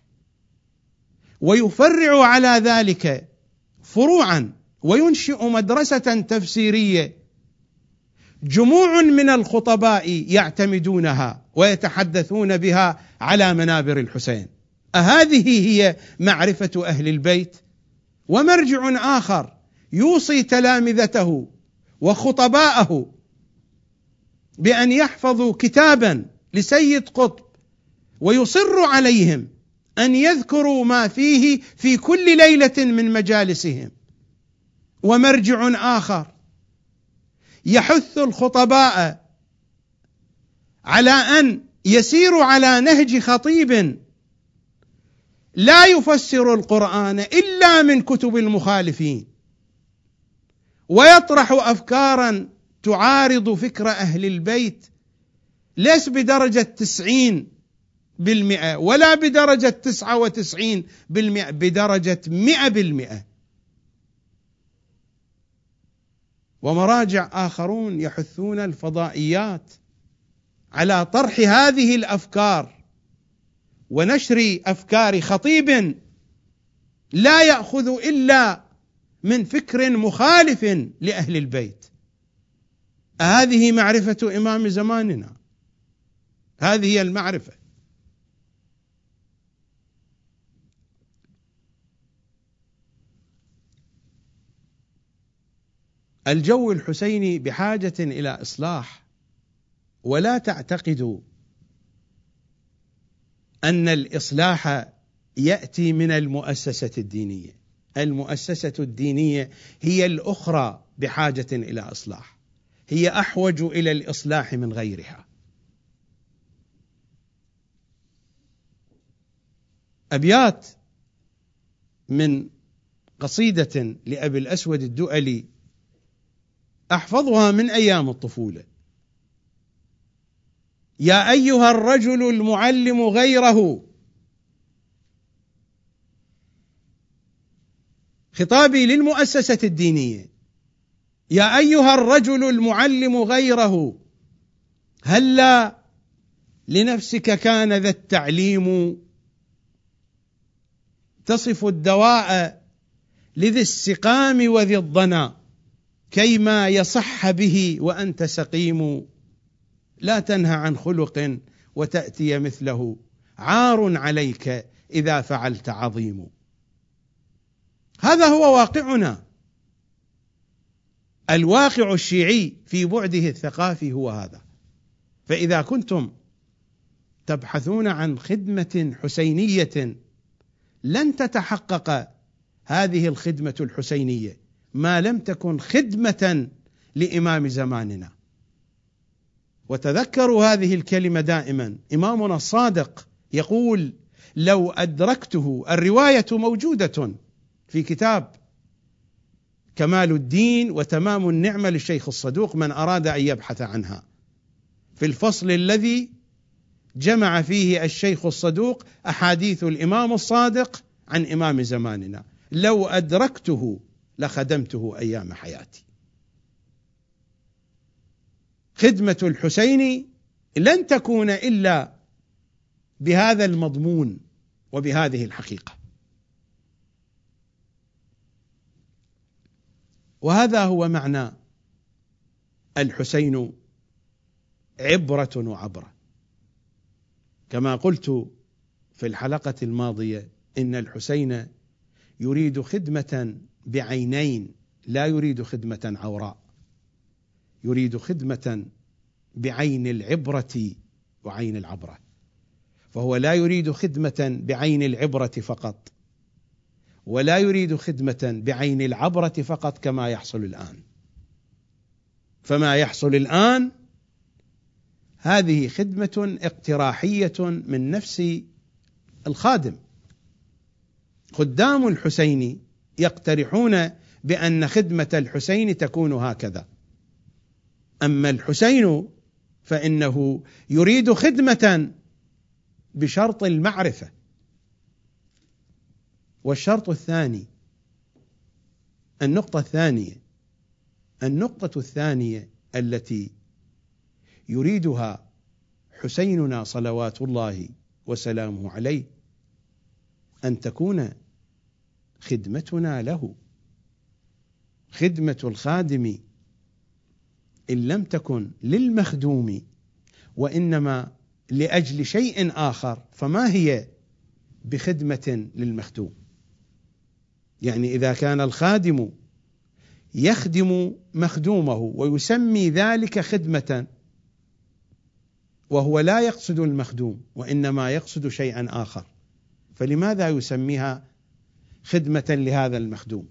ويفرع على ذلك فروعا وينشئ مدرسة تفسيرية جموع من الخطباء يعتمدونها ويتحدثون بها على منابر الحسين. أهذه هي معرفة أهل البيت؟ ومرجع آخر يوصي تلامذته وخطباءه بأن يحفظوا كتابا لسيد قطب ويصر عليهم أن يذكروا ما فيه في كل ليلة من مجالسهم، ومرجع آخر يحث الخطباء على أن يسيروا على نهج خطيب لا يفسر القرآن إلا من كتب المخالفين، ويطرح أفكارا تعارض فكر أهل البيت، ليس بدرجة 90% ولا بدرجة 99%، بدرجة 100%. ومراجع آخرون يحثون الفضائيات على طرح هذه الأفكار ونشر أفكار خطيب لا يأخذ إلا من فكر مخالف لأهل البيت. هذه معرفة إمام زماننا، هذه هي المعرفة. الجو الحسيني بحاجة إلى إصلاح، ولا تعتقدوا أن الإصلاح يأتي من المؤسسة الدينية. المؤسسة الدينية هي الأخرى بحاجة إلى إصلاح، هي أحوج إلى الإصلاح من غيرها. أبيات من قصيدة لأبي الأسود الدؤلي أحفظها من أيام الطفولة: يا أيها الرجل المعلم غيره، خطابي للمؤسسة الدينية، يا أيها الرجل المعلم غيره، هلا لنفسك كان ذا التعليم، تصف الدواء لذي السقام وذي الضنا، كيما يصح به وأنت سقيم، لا تنهى عن خلق وتأتي مثله، عار عليك إذا فعلت عظيم. هذا هو واقعنا. الواقع الشيعي في بعده الثقافي هو هذا. فإذا كنتم تبحثون عن خدمة حسينية، لن تتحقق هذه الخدمة الحسينية ما لم تكن خدمة لإمام زماننا. وتذكروا هذه الكلمة دائما، إمامنا الصادق يقول: لو أدركته، الرواية موجودة في كتاب كمال الدين وتمام النعمة للشيخ الصدوق، من أراد أن يبحث عنها، في الفصل الذي جمع فيه الشيخ الصدوق أحاديث الإمام الصادق عن إمام زماننا: لو أدركته لخدمته أيام حياتي. خدمة الحسين لن تكون إلا بهذا المضمون وبهذه الحقيقة. وهذا هو معنى الحسين عبرة وعبرة. كما قلت في الحلقة الماضية، إن الحسين يريد خدمة بعينين، لا يريد خدمة عوراء، يريد خدمة بعين العبرة وعين العبرة. فهو لا يريد خدمة بعين العبرة فقط، ولا يريد خدمة بعين العبرة فقط كما يحصل الآن. فما يحصل الآن هذه خدمة اقتراحية من نفس الخادم. خدام الحسين يقترحون بأن خدمة الحسين تكون هكذا، أما الحسين فإنه يريد خدمة بشرط المعرفة. والشرط الثاني، النقطة الثانية التي يريدها حسيننا صلوات الله وسلامه عليه، أن تكون خدمتنا له. خدمة الخادم إن لم تكن للمخدوم وإنما لأجل شيء آخر، فما هي بخدمة للمخدوم. يعني إذا كان الخادم يخدم مخدومه ويسمي ذلك خدمة، وهو لا يقصد المخدوم وإنما يقصد شيئا آخر، فلماذا يسميها خدمة لهذا المخدوم؟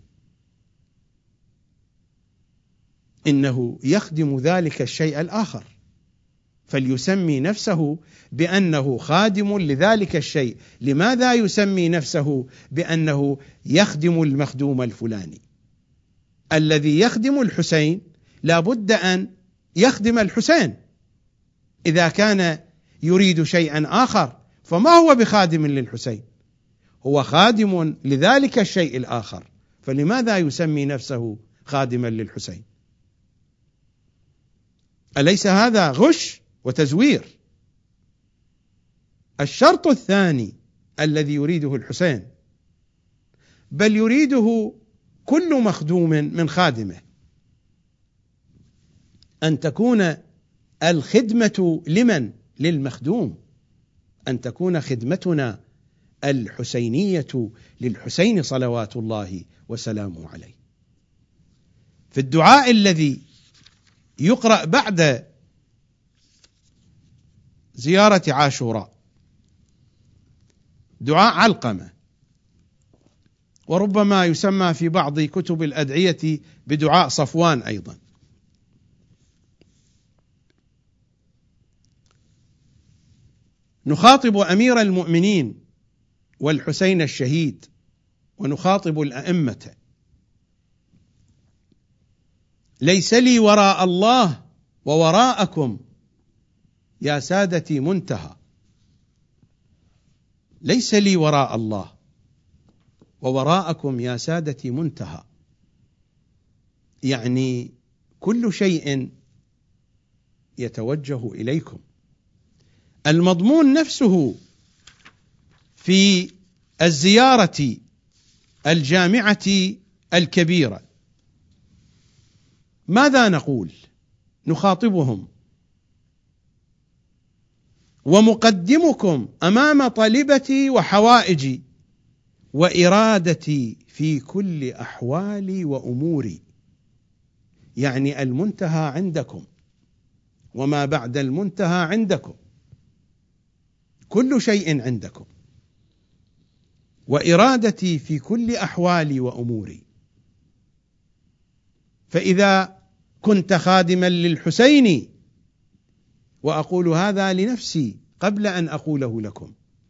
إنه يخدم ذلك الشيء الآخر، فليسمي نفسه بأنه خادم لذلك الشيء. لماذا يسمي نفسه بأنه يخدم المخدوم الفلاني؟ الذي يخدم الحسين لا بد أن يخدم الحسين، إذا كان يريد شيئا آخر فما هو بخادم للحسين، هو خادم لذلك الشيء الآخر، فلماذا يسمي نفسه خادما للحسين؟ أليس هذا غش وتزوير؟ الشرط الثاني الذي يريده الحسين، بل يريده كل مخدوم من خادمه، أن تكون الخدمة لمن؟ للمخدوم، أن تكون خدمتنا الحسينية للحسين صلوات الله وسلامه عليه. في الدعاء الذي يقرأ بعد زيارة عاشوراء، دعاء علقمة، وربما يسمى في بعض كتب الأدعية بدعاء صفوان أيضا، نخاطب أمير المؤمنين والحسين الشهيد، ونخاطب الأئمة: ليس لي وراء الله ووراءكم يا سادتي منتهى. ليس لي وراء الله ووراءكم يا سادتي منتهى، يعني كل شيء يتوجه إليكم. المضمون نفسه في الزيارة الجامعة الكبيرة ماذا نقول؟ نخاطبهم: ومقدمكم أمام طلبتي وحوائجي وإرادتي في كل أحوالي وأموري، يعني المنتهى عندكم وما بعد المنتهى عندكم، كل شيء عندكم، وإرادتي في كل أحوالي وأموري. فإذا كنت خادما للحسين، وأقول هذا لنفسي قبل أن أقوله لكم،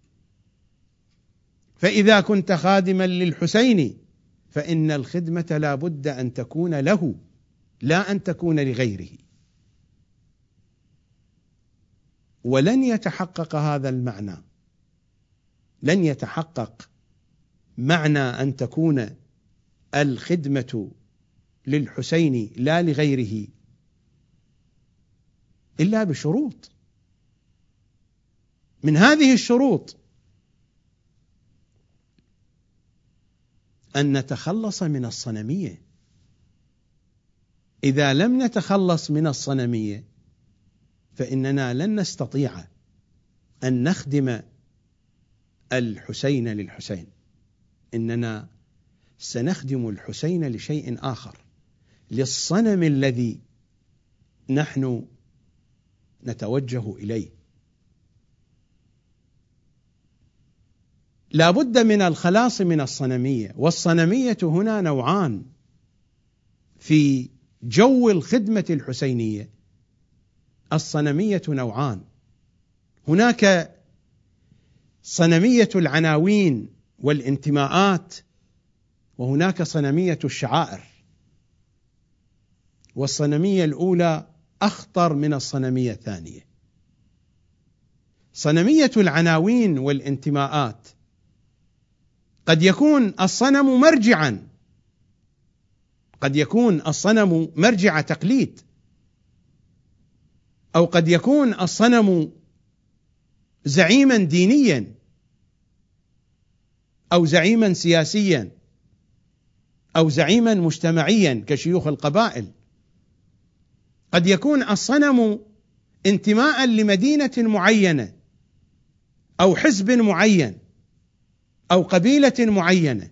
فإذا كنت خادما للحسين فإن الخدمة لا بد أن تكون له، لا أن تكون لغيره. ولن يتحقق هذا المعنى، لن يتحقق معنى أن تكون الخدمة للحسين لا لغيره إلا بشروط. من هذه الشروط أن نتخلص من الصنمية. إذا لم نتخلص من الصنمية فإننا لن نستطيع أن نخدم الحسين للحسين، إننا سنخدم الحسين لشيء آخر، للصنم الذي نحن نتوجه إليه. لا بد من الخلاص من الصنمية، والصنمية هنا نوعان في جو الخدمة الحسينية. الصنمية نوعان، هناك صنمية العناوين والانتماءات، وهناك صنمية الشعائر. والصنمية الأولى أخطر من الصنمية الثانية. صنمية العناوين والانتماءات قد يكون الصنم مرجعا، قد يكون الصنم مرجع تقليد، أو قد يكون الصنم زعيما دينيا، أو زعيما سياسيا، أو زعيما مجتمعيا كشيوخ القبائل. قد يكون الصنم انتماء لمدينة معينة، أو حزب معين، أو قبيلة معينة.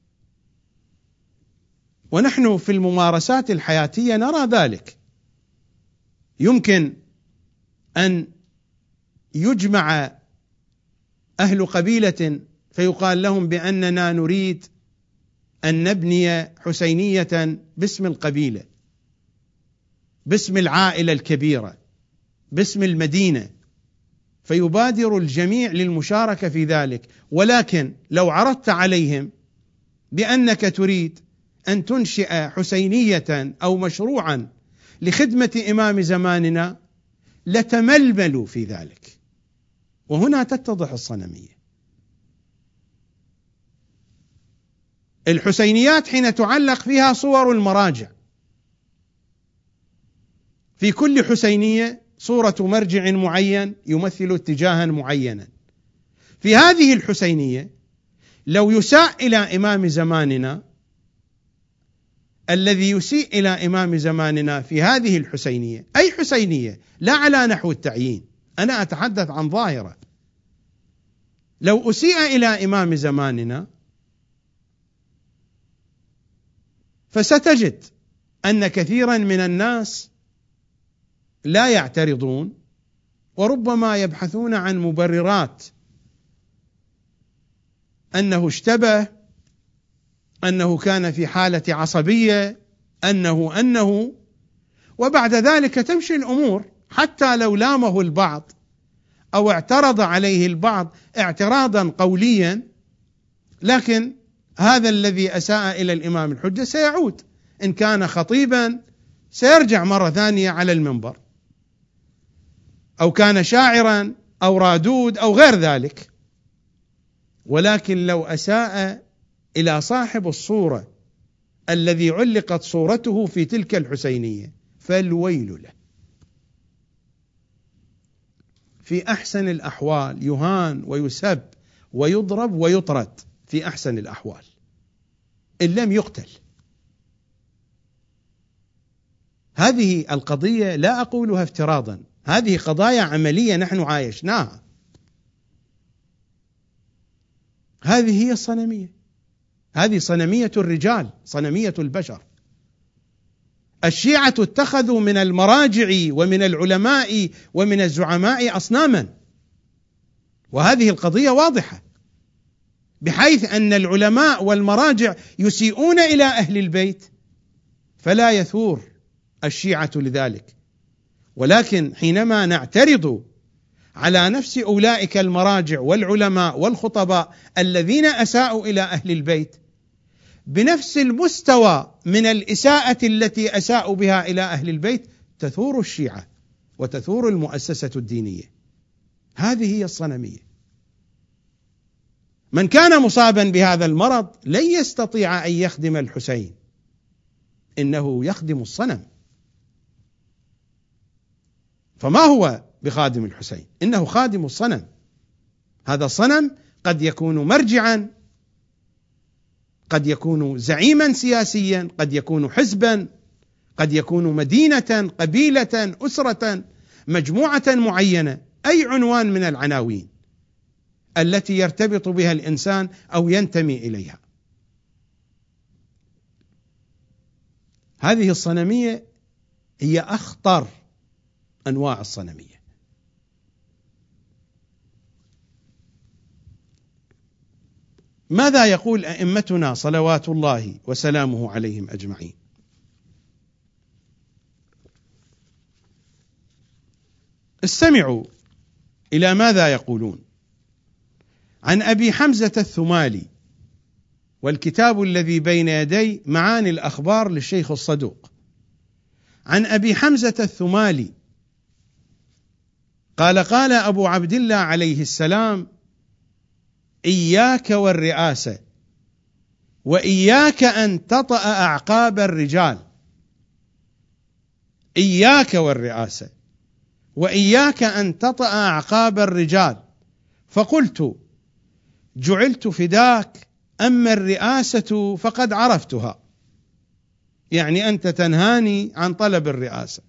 ونحن في الممارسات الحياتية نرى ذلك. يمكن أن يجمع أهل قبيلة فيقال لهم بأننا نريد أن نبني حسينية باسم القبيلة، باسم العائلة الكبيرة، باسم المدينة، فيبادر الجميع للمشاركة في ذلك. ولكن لو عرضت عليهم بأنك تريد أن تنشئ حسينية أو مشروعا لخدمة إمام زماننا لتململوا في ذلك. وهنا تتضح الصنمية. الحسينيات حين تعلق فيها صور المراجع، في كل حسينية صورة مرجع معين يمثل اتجاها معينا. في هذه الحسينية لو يساء إلى إمام زماننا، الذي يسيء إلى إمام زماننا في هذه الحسينية، أي حسينية، لا على نحو التعيين، أنا أتحدث عن ظاهرة، لو أسيء إلى إمام زماننا فستجد أن كثيرا من الناس لا يعترضون، وربما يبحثون عن مبررات، أنه اشتبه، أنه كان في حالة عصبية، أنه وبعد ذلك تمشي الأمور، حتى لو لامه البعض أو اعترض عليه البعض اعتراضا قوليا، لكن هذا الذي أساء إلى الإمام الحجة سيعود، إن كان خطيبا سيرجع مرة ثانية على المنبر، أو كان شاعرا أو رادود أو غير ذلك. ولكن لو أساء إلى صاحب الصورة الذي علقت صورته في تلك الحسينية فالويل له. في أحسن الأحوال يهان ويسب ويضرب ويطرد، في أحسن الأحوال إن لم يقتل. هذه القضية لا أقولها افتراضا، هذه قضايا عملية نحن عايشناها. هذه هي الصنمية، هذه صنمية الرجال، صنمية البشر. الشيعة اتخذوا من المراجع ومن العلماء ومن الزعماء أصناما، وهذه القضية واضحة، بحيث أن العلماء والمراجع يسيئون إلى أهل البيت فلا يثور الشيعة لذلك. ولكن حينما نعترض على نفس أولئك المراجع والعلماء والخطباء الذين أساءوا إلى أهل البيت بنفس المستوى من الإساءة التي أساءوا بها إلى أهل البيت، تثور الشيعة وتثور المؤسسة الدينية. هذه هي الصنمية. من كان مصابا بهذا المرض لن يستطيع أن يخدم الحسين، إنه يخدم الصنم. فما هو بخادم الحسين؟ إنه خادم الصنم. هذا الصنم قد يكون مرجعا، قد يكون زعيما سياسيا، قد يكون حزبا، قد يكون مدينة، قبيلة، أسرة، مجموعة معينة، أي عنوان من العناوين التي يرتبط بها الإنسان أو ينتمي إليها. هذه الصنمية هي أخطر أنواع الصنمية. ماذا يقول أئمتنا صلوات الله وسلامه عليهم أجمعين؟ استمعوا إلى ماذا يقولون عن أبي حمزة الثمالي، والكتاب الذي بين يدي معاني الأخبار للشيخ الصدوق. عن أبي حمزة الثمالي قال: قال أبو عبد الله عليه السلام: إياك والرئاسة، وإياك أن تطأ أعقاب الرجال. إياك والرئاسة، وإياك أن تطأ أعقاب الرجال. فقلت: جعلت فداك، أما الرئاسة فقد عرفتها، يعني أنت تنهاني عن طلب الرئاسة.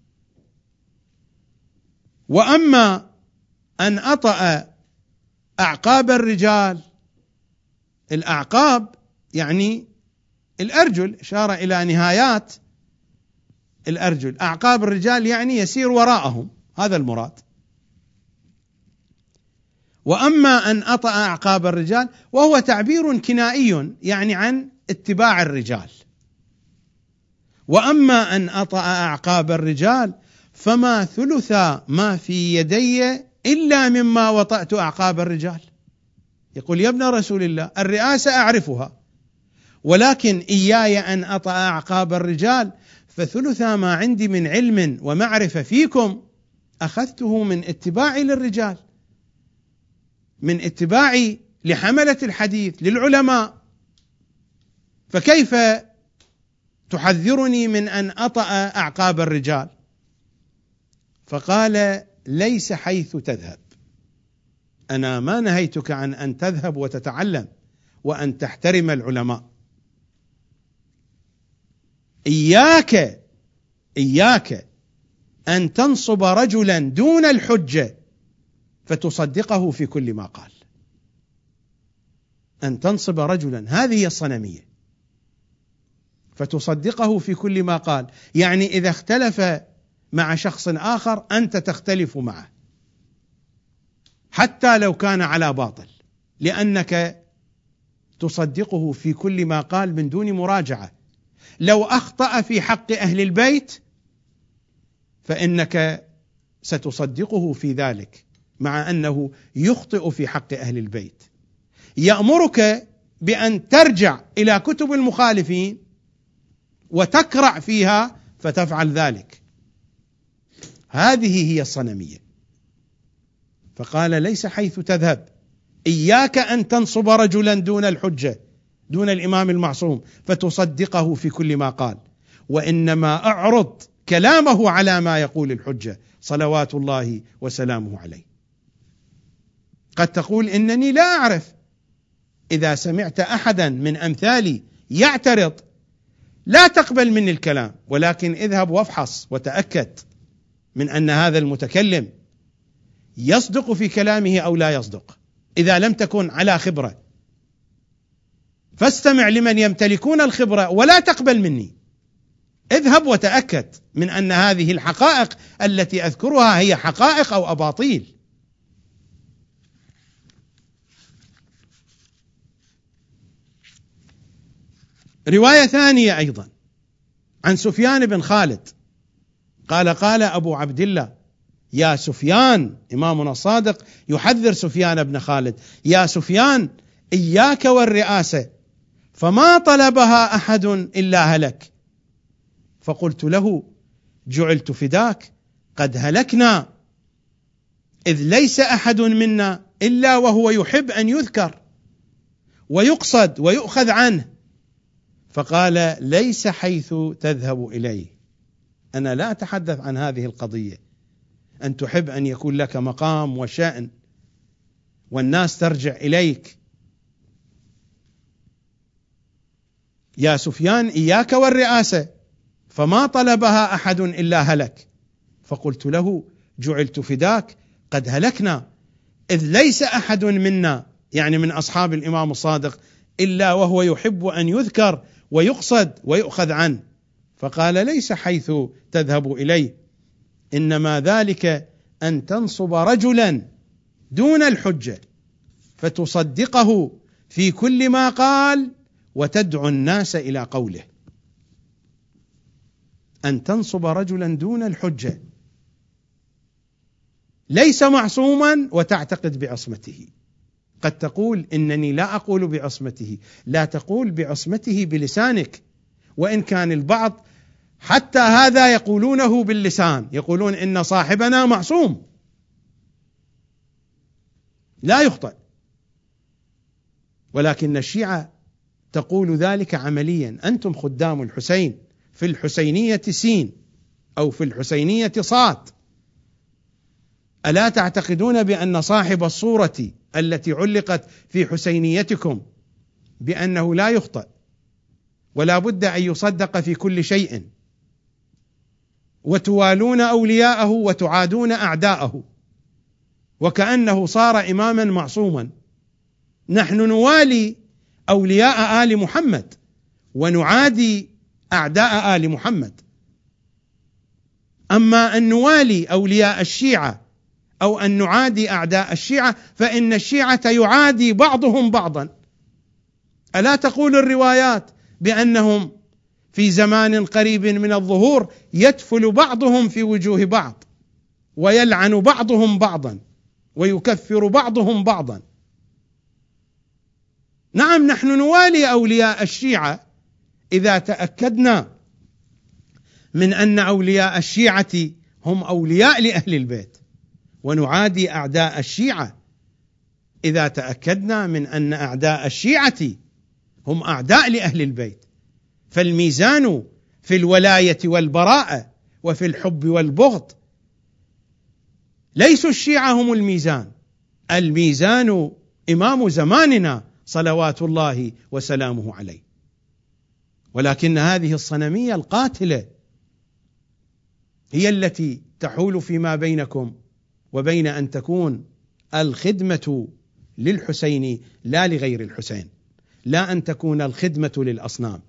وأما أن أطأ أعقاب الرجال، الأعقاب يعني الأرجل، إشارة إلى نهايات الأرجل. أعقاب الرجال يعني يسير وراءهم، هذا المراد. وأما أن أطأ أعقاب الرجال، وهو تعبير كنائي يعني عن اتباع الرجال. وأما أن أطأ أعقاب الرجال فما ثلث ما في يدي إلا مما وطأت أعقاب الرجال. يقول يا ابن رسول الله الرئاسة أعرفها، ولكن إياي أن أطأ أعقاب الرجال، فثلث ما عندي من علم ومعرفة فيكم أخذته من اتباعي للرجال، من اتباعي لحملة الحديث للعلماء، فكيف تحذرني من أن أطأ أعقاب الرجال؟ فقال ليس حيث تذهب، أنا ما نهيتك عن أن تذهب وتتعلم وأن تحترم العلماء، إياك أن تنصب رجلا دون الحجة فتصدقه في كل ما قال. أن تنصب رجلا، هذه هي الصنمية، فتصدقه في كل ما قال، يعني إذا اختلف مع شخص آخر أنت تختلف معه حتى لو كان على باطل، لأنك تصدقه في كل ما قال من دون مراجعة. لو أخطأ في حق أهل البيت فإنك ستصدقه في ذلك، مع أنه يخطئ في حق أهل البيت. يأمرك بأن ترجع إلى كتب المخالفين وتكرع فيها فتفعل ذلك. هذه هي الصنمية. فقال ليس حيث تذهب، إياك أن تنصب رجلا دون الحجة، دون الإمام المعصوم، فتصدقه في كل ما قال، وإنما أعرض كلامه على ما يقول الحجة صلوات الله وسلامه عليه. قد تقول إنني لا أعرف، إذا سمعت أحدا من أمثالي يعترض لا تقبل مني الكلام، ولكن اذهب وافحص وتأكد من أن هذا المتكلم يصدق في كلامه أو لا يصدق. إذا لم تكن على خبرة فاستمع لمن يمتلكون الخبرة ولا تقبل مني، اذهب وتأكد من أن هذه الحقائق التي أذكرها هي حقائق أو أباطيل. رواية ثانية أيضا عن سفيان بن خالد قال قال أبو عبد الله يا سفيان، إمامنا الصادق يحذر سفيان بن خالد، يا سفيان إياك والرئاسة، فما طلبها أحد إلا هلك. فقلت له جعلت فداك، قد هلكنا، إذ ليس أحد منا إلا وهو يحب أن يذكر ويقصد ويؤخذ عنه. فقال ليس حيث تذهب إليه، أنا لا أتحدث عن هذه القضية، أن تحب أن يكون لك مقام وشأن والناس ترجع إليك. يا سفيان إياك والرئاسة، فما طلبها أحد إلا هلك. فقلت له جعلت فداك، قد هلكنا، إذ ليس أحد منا، يعني من أصحاب الإمام الصادق، إلا وهو يحب أن يذكر ويقصد ويؤخذ عنه. فقال ليس حيث تذهب إليه، إنما ذلك أن تنصب رجلا دون الحجة فتصدقه في كل ما قال وتدعو الناس إلى قوله. أن تنصب رجلا دون الحجة، ليس معصوما وتعتقد بعصمته. قد تقول إنني لا أقول بعصمته، لا تقول بعصمته بلسانك، وإن كان البعض حتى هذا يقولونه باللسان، يقولون إن صاحبنا معصوم لا يخطئ، ولكن الشيعة تقول ذلك عمليا. أنتم خدام الحسين، في الحسينية سين أو في الحسينية صاد، ألا تعتقدون بأن صاحب الصورة التي علقت في حسينيتكم بأنه لا يخطئ ولا بد أن يصدق في كل شيء، وتوالون أولياءه وتعادون أعداءه وكأنه صار إماما معصوما؟ نحن نوالي أولياء آل محمد ونعادي أعداء آل محمد. أما أن نوالي أولياء الشيعة أو أن نعادي أعداء الشيعة، فإن الشيعة يعادي بعضهم بعضا. ألا تقول الروايات بأنهم في زمان قريب من الظهور يتفل بعضهم في وجوه بعض، ويلعن بعضهم بعضا، ويكفر بعضهم بعضا؟ نعم، نحن نوالي أولياء الشيعة إذا تأكدنا من أن أولياء الشيعة هم أولياء لأهل البيت، ونعادي أعداء الشيعة إذا تأكدنا من أن أعداء الشيعة هم أعداء لأهل البيت. فالميزان في الولاية والبراءة وفي الحب والبغض ليسوا الشيعة هم الميزان، الميزان إمام زماننا صلوات الله وسلامه عليه. ولكن هذه الصنمية القاتلة هي التي تحول فيما بينكم وبين أن تكون الخدمة للحسين لا لغير الحسين، لا أن تكون الخدمة للأصنام.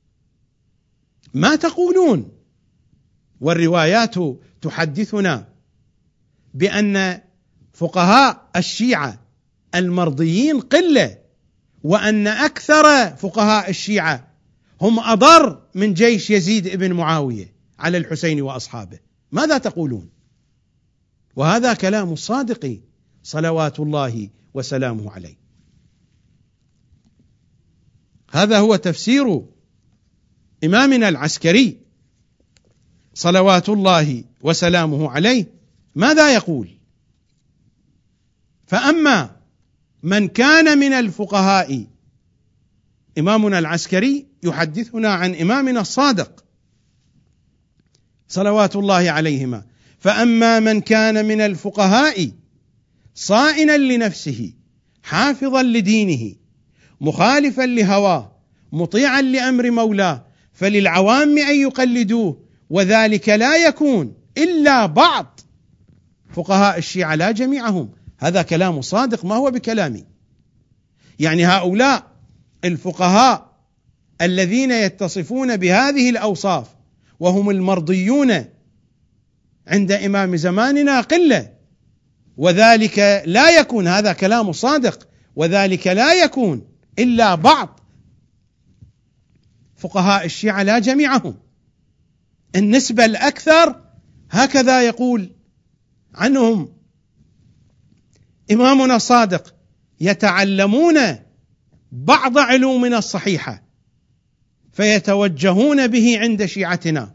ما تقولون؟ والروايات تحدثنا بأن فقهاء الشيعة المرضيين قلة، وأن أكثر فقهاء الشيعة هم أضر من جيش يزيد ابن معاوية على الحسين وأصحابه. ماذا تقولون؟ وهذا كلام الصادق صلوات الله وسلامه عليه. هذا هو تفسير إمامنا العسكري صلوات الله وسلامه عليه. ماذا يقول؟ فأما من كان من الفقهاء، إمامنا العسكري يحدثنا عن إمامنا الصادق صلوات الله عليهما: فأما من كان من الفقهاء صائنا لنفسه حافظا لدينه مخالفا لهواه مطيعا لأمر مولاه فللعوام أن يقلدوه، وذلك لا يكون إلا بعض فقهاء الشيعة لا جميعهم. هذا كلام صادق، ما هو بكلامي. يعني هؤلاء الفقهاء الذين يتصفون بهذه الأوصاف وهم المرضيون عند إمام زماننا قلة، وذلك لا يكون، هذا كلام صادق، وذلك لا يكون إلا بعض فقهاء الشيعة لا جميعهم. النسبة الأكثر هكذا يقول عنهم إمامنا الصادق: يتعلمون بعض علومنا الصحيحة فيتوجهون به عند شيعتنا،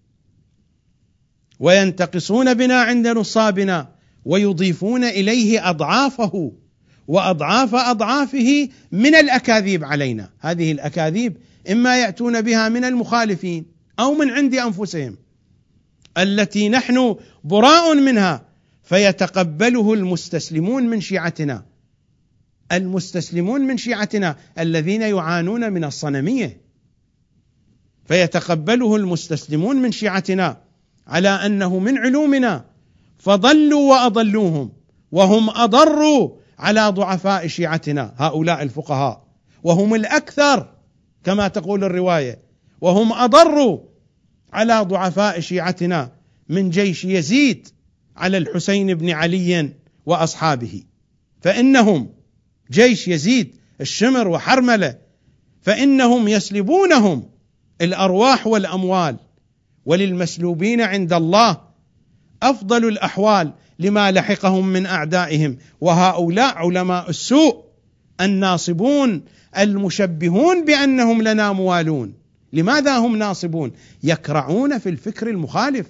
وينتقصون بنا عند نصابنا، ويضيفون إليه أضعافه وأضعاف أضعافه من الأكاذيب علينا. هذه الأكاذيب إما يأتون بها من المخالفين أو من عند أنفسهم التي نحن براء منها، فيتقبله المستسلمون من شيعتنا، المستسلمون من شيعتنا الذين يعانون من الصنمية، فيتقبله المستسلمون من شيعتنا على أنه من علومنا، فضلوا وأضلوهم، وهم أضروا على ضعفاء شيعتنا هؤلاء الفقهاء، وهم الأكثر كما تقول الرواية، وهم أضروا على ضعفاء شيعتنا من جيش يزيد على الحسين بن علي وأصحابه. فإنهم جيش يزيد الشمر وحرملة، فإنهم يسلبونهم الأرواح والأموال، وللمسلوبين عند الله أفضل الأحوال لما لحقهم من أعدائهم. وهؤلاء علماء السوء الناصبون المشبهون بأنهم لنا موالون. لماذا هم ناصبون؟ يكرعون في الفكر المخالف.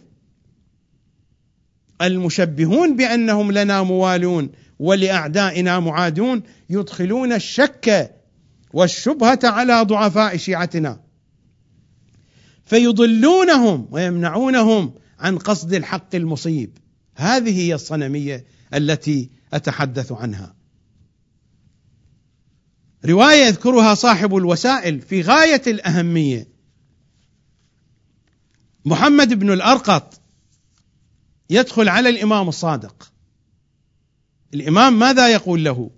المشبهون بأنهم لنا موالون ولأعدائنا معادون يدخلون الشك والشبهة على ضعفاء شيعتنا، فيضلونهم ويمنعونهم عن قصد الحق المصيب. هذه هي الصنمية التي أتحدث عنها. رواية يذكرها صاحب الوسائل في غاية الأهمية. محمد بن الأرقط يدخل على الإمام الصادق، الإمام ماذا يقول له؟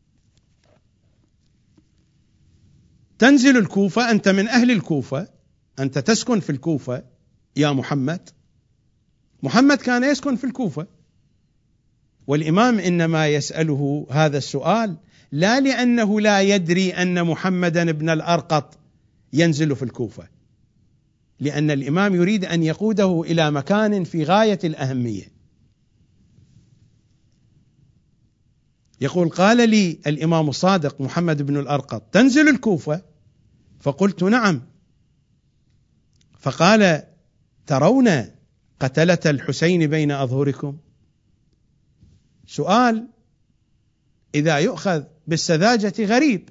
تنزل الكوفة، أنت من أهل الكوفة، أنت تسكن في الكوفة يا محمد. محمد كان يسكن في الكوفة، والإمام إنما يسأله هذا السؤال لا لأنه لا يدري أن محمدا بن الأرقط ينزل في الكوفة، لأن الإمام يريد أن يقوده إلى مكان في غاية الأهمية. يقول: قال لي الإمام الصادق محمد بن الأرقط: تنزل الكوفة؟ فقلت: نعم. فقال: ترون قتلة الحسين بين أظهركم؟ سؤال إذا يؤخذ بالسذاجة غريب.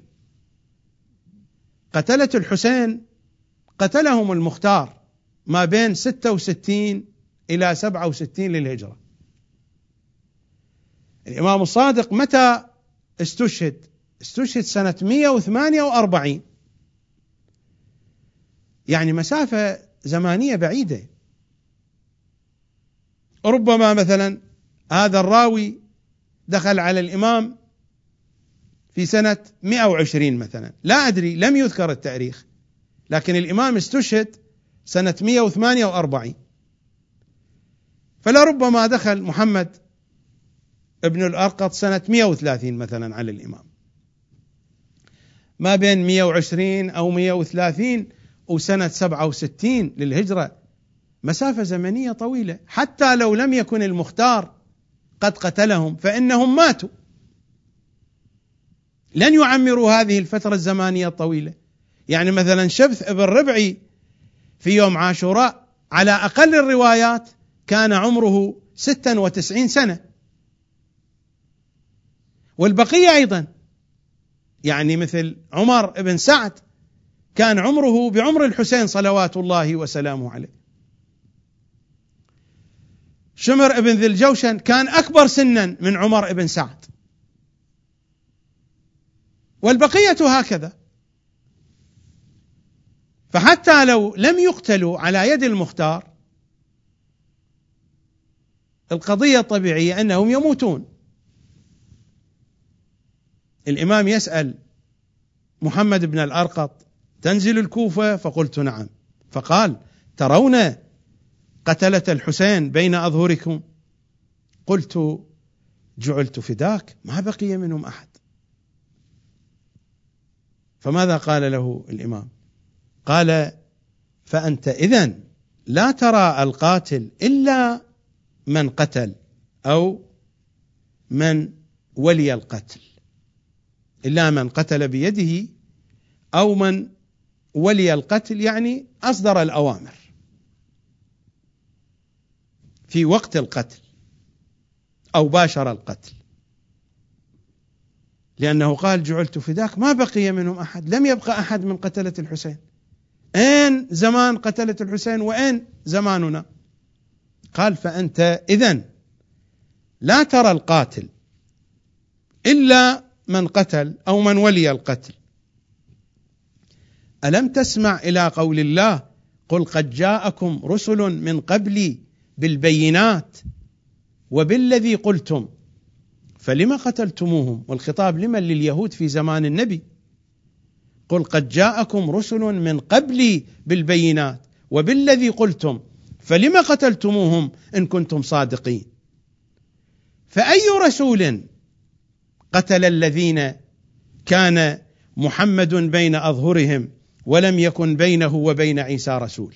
قتلة الحسين قتلهم المختار ما بين 66 إلى 67 للهجرة. الإمام الصادق متى استشهد؟ استشهد سنة 148، يعني مسافة زمانية بعيدة. ربما مثلا هذا الراوي دخل على الإمام في سنة 120 مثلا، لا أدري، لم يذكر التاريخ، لكن الإمام استشهد سنة 148، فلربما دخل محمد ابن الأرقط سنة 130 مثلا على الإمام. ما بين 120 أو 130 وسنة 67 للهجرة مسافة زمنية طويلة. حتى لو لم يكن المختار قد قتلهم فإنهم ماتوا، لن يعمروا هذه الفترة الزمانية الطويلة. يعني مثلا شبث ابن ربعي في يوم عاشوراء على أقل الروايات كان عمره 96 سنة، والبقية أيضا، يعني مثل عمر بن سعد كان عمره بعمر الحسين صلوات الله وسلامه عليه. شمر بن ذي الجوشن كان أكبر سنا من عمر بن سعد، والبقية هكذا. فحتى لو لم يقتلوا على يد المختار، القضية الطبيعية أنهم يموتون. الإمام يسأل محمد بن الأرقط: تنزل الكوفة؟ فقلت: نعم. فقال: ترون قتلة الحسين بين أظهركم؟ قلت: جعلت فداك، ما بقي منهم أحد. فماذا قال له الإمام؟ قال: فأنت إذن لا ترى القاتل إلا من قتل أو من ولي القتل، إلا من قتل بيده أو من ولي القتل، يعني أصدر الأوامر في وقت القتل أو باشر القتل، لأنه قال: جعلت فداك، ما بقي منهم أحد، لم يبقى أحد من قتلة الحسين. أين زمان قتلة الحسين وأين زماننا؟ قال: فأنت إذن لا ترى القاتل إلا من قتل أو من ولي القتل. ألم تسمع إلى قول الله: قل قد جاءكم رسل من قبلي بالبينات وبالذي قلتم فلما قتلتموهم؟ والخطاب لمن؟ لليهود في زمان النبي. قل قد جاءكم رسل من قبلي بالبينات وبالذي قلتم فلما قتلتموهم إن كنتم صادقين. فأي رسول قتل الذين كان محمد بين أظهرهم ولم يكن بينه وبين عيسى رسول؟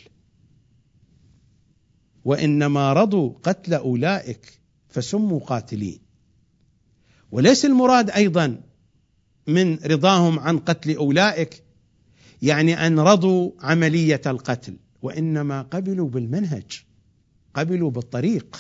وإنما رضوا قتل أولئك فسموا قاتلين. وليس المراد أيضا من رضاهم عن قتل أولئك يعني أن رضوا عملية القتل، وإنما قبلوا بالمنهج، قبلوا بالطريق.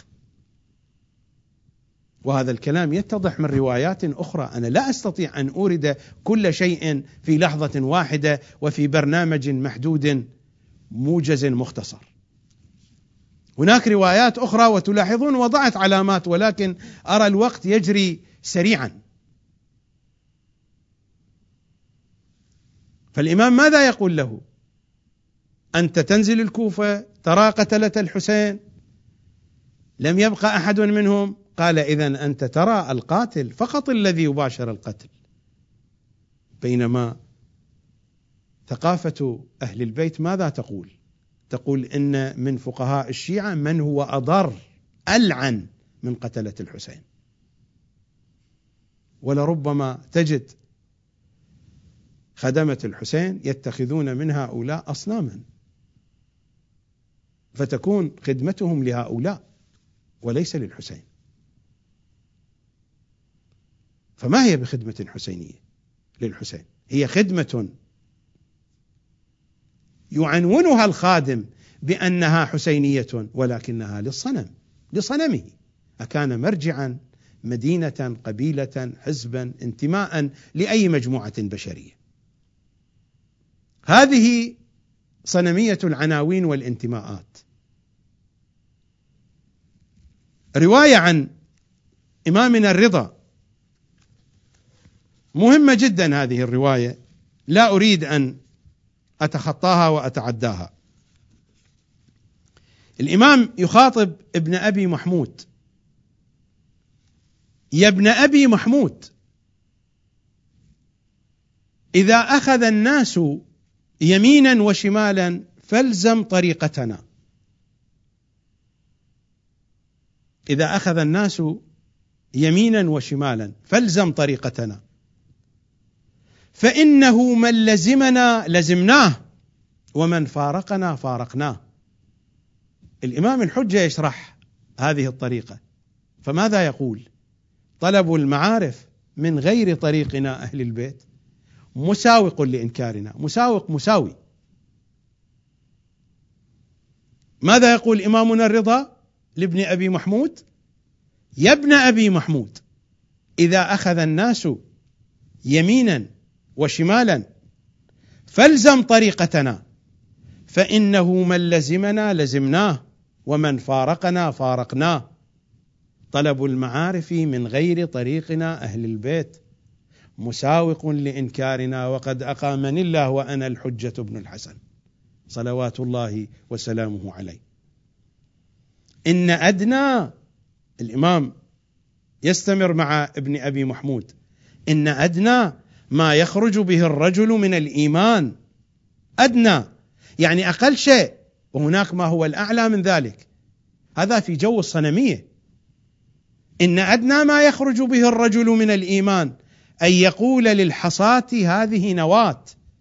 وهذا الكلام يتضح من روايات أخرى. أنا لا أستطيع أن أورد كل شيء في لحظة واحدة وفي برنامج محدود موجز مختصر. هناك روايات أخرى وتلاحظون وضعت علامات، ولكن أرى الوقت يجري سريعا. فالإمام ماذا يقول له؟ أنت تنزل الكوفة ترى قتلة الحسين لم يبقى أحد منهم. قال: إذن أنت ترى القاتل فقط الذي يباشر القتل. بينما ثقافة أهل البيت ماذا تقول؟ تقول إن من فقهاء الشيعة من هو أضر ألعن من قتلة الحسين. ولربما تجد خدمة الحسين يتخذون من هؤلاء أصناما، فتكون خدمتهم لهؤلاء وليس للحسين. فما هي بخدمة حسينية للحسين؟ هي خدمة يعنونها الخادم بأنها حسينية، ولكنها للصنم، لصنمه. أكان مرجعا، مدينة، قبيلة، حزبا، انتماء لأي مجموعة بشرية. هذه صنمية العناوين والانتماءات. رواية عن إمامنا الرضا مهمة جدا، هذه الرواية لا أريد أن أتخطاها وأتعداها. الإمام يخاطب ابن أبي محمود: يا ابن أبي محمود، إذا أخذ الناس يمينا وشمالا فالزم طريقتنا. إذا أخذ الناس يمينا وشمالا فالزم طريقتنا، فإنه من لزمنا لزمناه، ومن فارقنا فارقناه. الإمام الحجة يشرح هذه الطريقة، فماذا يقول؟ طلب المعارف من غير طريقنا أهل البيت مساوق لإنكارنا. مساوق، مساوي. ماذا يقول إمامنا الرضا لابن أبي محمود؟ يا ابن أبي محمود، إذا أخذ الناس يمينا وشمالا فالزم طريقتنا، فإنه من لزمنا لزمناه، ومن فارقنا فارقناه. طلب المعارف من غير طريقنا أهل البيت مساوق لإنكارنا، وقد أقامني الله وأنا الحجة ابن الحسن صلوات الله وسلامه عليه. إن أدنى، الإمام يستمر مع ابن أبي محمود: إن أدنى ما يخرج به الرجل من الإيمان، أدنى يعني أقل شيء، وهناك ما هو الأعلى من ذلك. هذا في جو الصنمية. إن أدنى ما يخرج به الرجل من الإيمان أن يقول للحصاة هذه نواة،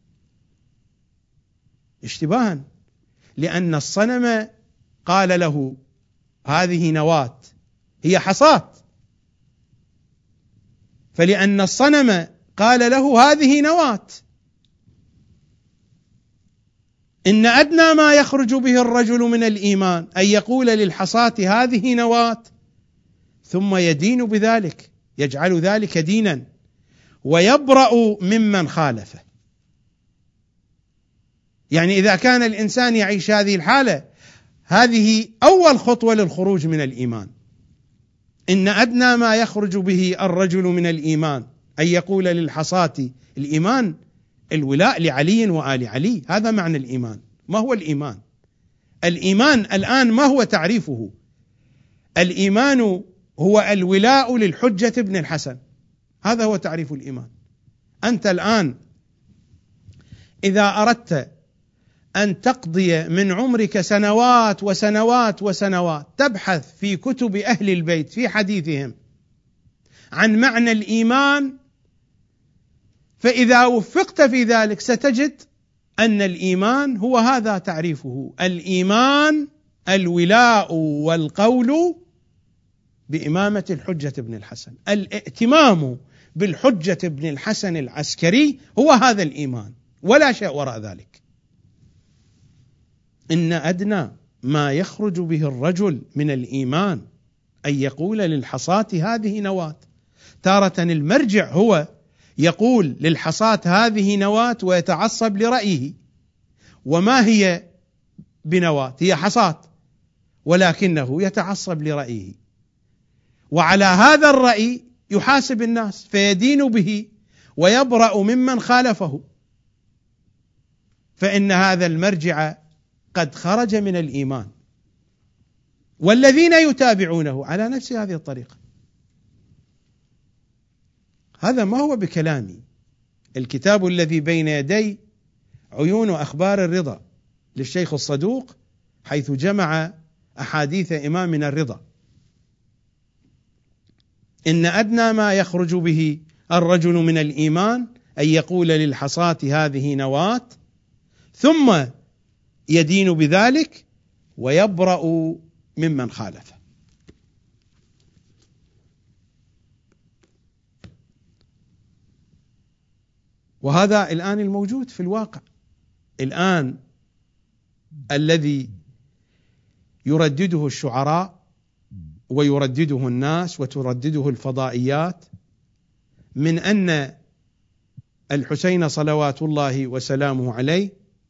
اشتباها، لأن الصنم قال له هذه نواة، هي حصاة، فلأن الصنم قال له هذه نواة. إن أدنى ما يخرج به الرجل من الإيمان أن يقول للحصاة هذه نواة، ثم يدين بذلك، يجعل ذلك دينا، ويبرأ ممن خالفه. يعني إذا كان الإنسان يعيش هذه الحالة، هذه أول خطوة للخروج من الإيمان. إن أدنى ما يخرج به الرجل من الإيمان أن يقول للحصاة، الإيمان الولاء لعلي وآل علي، هذا معنى الإيمان. ما هو الإيمان؟ الإيمان الآن ما هو تعريفه؟ الإيمان هو الولاء للحجة ابن الحسن، هذا هو تعريف الإيمان. أنت الآن إذا أردت أن تقضي من عمرك سنوات وسنوات وسنوات تبحث في كتب أهل البيت في حديثهم عن معنى الإيمان، فإذا وفقت في ذلك ستجد أن الإيمان هو هذا تعريفه: الإيمان الولاء والقول بإمامة الحجة ابن الحسن، الائتمام بالحجة ابن الحسن العسكري، هو هذا الإيمان، ولا شيء وراء ذلك. إن أدنى ما يخرج به الرجل من الإيمان أن يقول للحصاة هذه نواة. تارة المرجع هو يقول للحصاة هذه نواة ويتعصب لرأيه، وما هي بنواة، هي حصاة، ولكنه يتعصب لرأيه، وعلى هذا الرأي يحاسب الناس فيدين به ويبرأ ممن خالفه، فإن هذا المرجع قد خرج من الإيمان، والذين يتابعونه على نفس هذه الطريقة. هذا ما هو بكلامي. الكتاب الذي بين يدي عيون أخبار الرضا للشيخ الصدوق، حيث جمع أحاديث إمامنا الرضا. إن أدنى ما يخرج به الرجل من الإيمان أن يقول للحصاة هذه نواة، ثم يدين بذلك ويبرأ ممن خالفه. وهذا الآن الموجود في الواقع. الآن الذي يردده الشعراء ويردده الناس وتردده الفضائيات من أن الحسين صلوات الله وسلامه عليه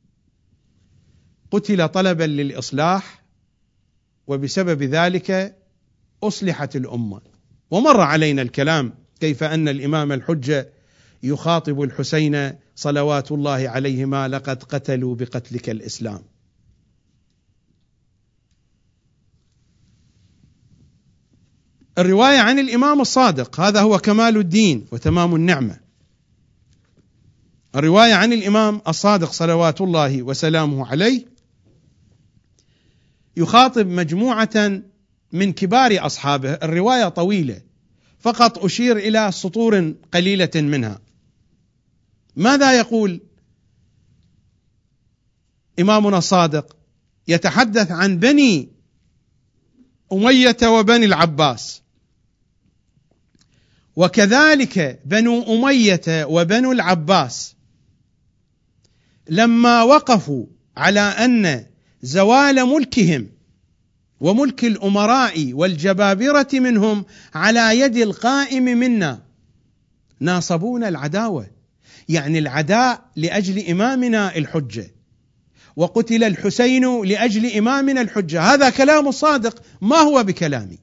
قتل طلبا للإصلاح، وبسبب ذلك أصلحت الأمة. ومر علينا الكلام كيف أن الإمام الحجة يخاطب الحسين صلوات الله عليهما: لقد قتلوا بقتلك الإسلام. الرواية عن الإمام الصادق، هذا هو كمال الدين وتمام النعمة. الرواية عن الإمام الصادق صلوات الله وسلامه عليه يخاطب مجموعة من كبار أصحابه. الرواية طويلة، فقط أشير إلى سطور قليلة منها. ماذا يقول إمامنا الصادق؟ يتحدث عن بني أمية وبني العباس، وكذلك بنو أمية وبنو العباس لما وقفوا على أن زوال ملكهم وملك الأمراء والجبابرة منهم على يد القائم منا ناصبون العداوة، يعني العداء لأجل إمامنا الحجة، وقتل الحسين لأجل إمامنا الحجة. هذا كلام الصادق، ما هو بكلامي.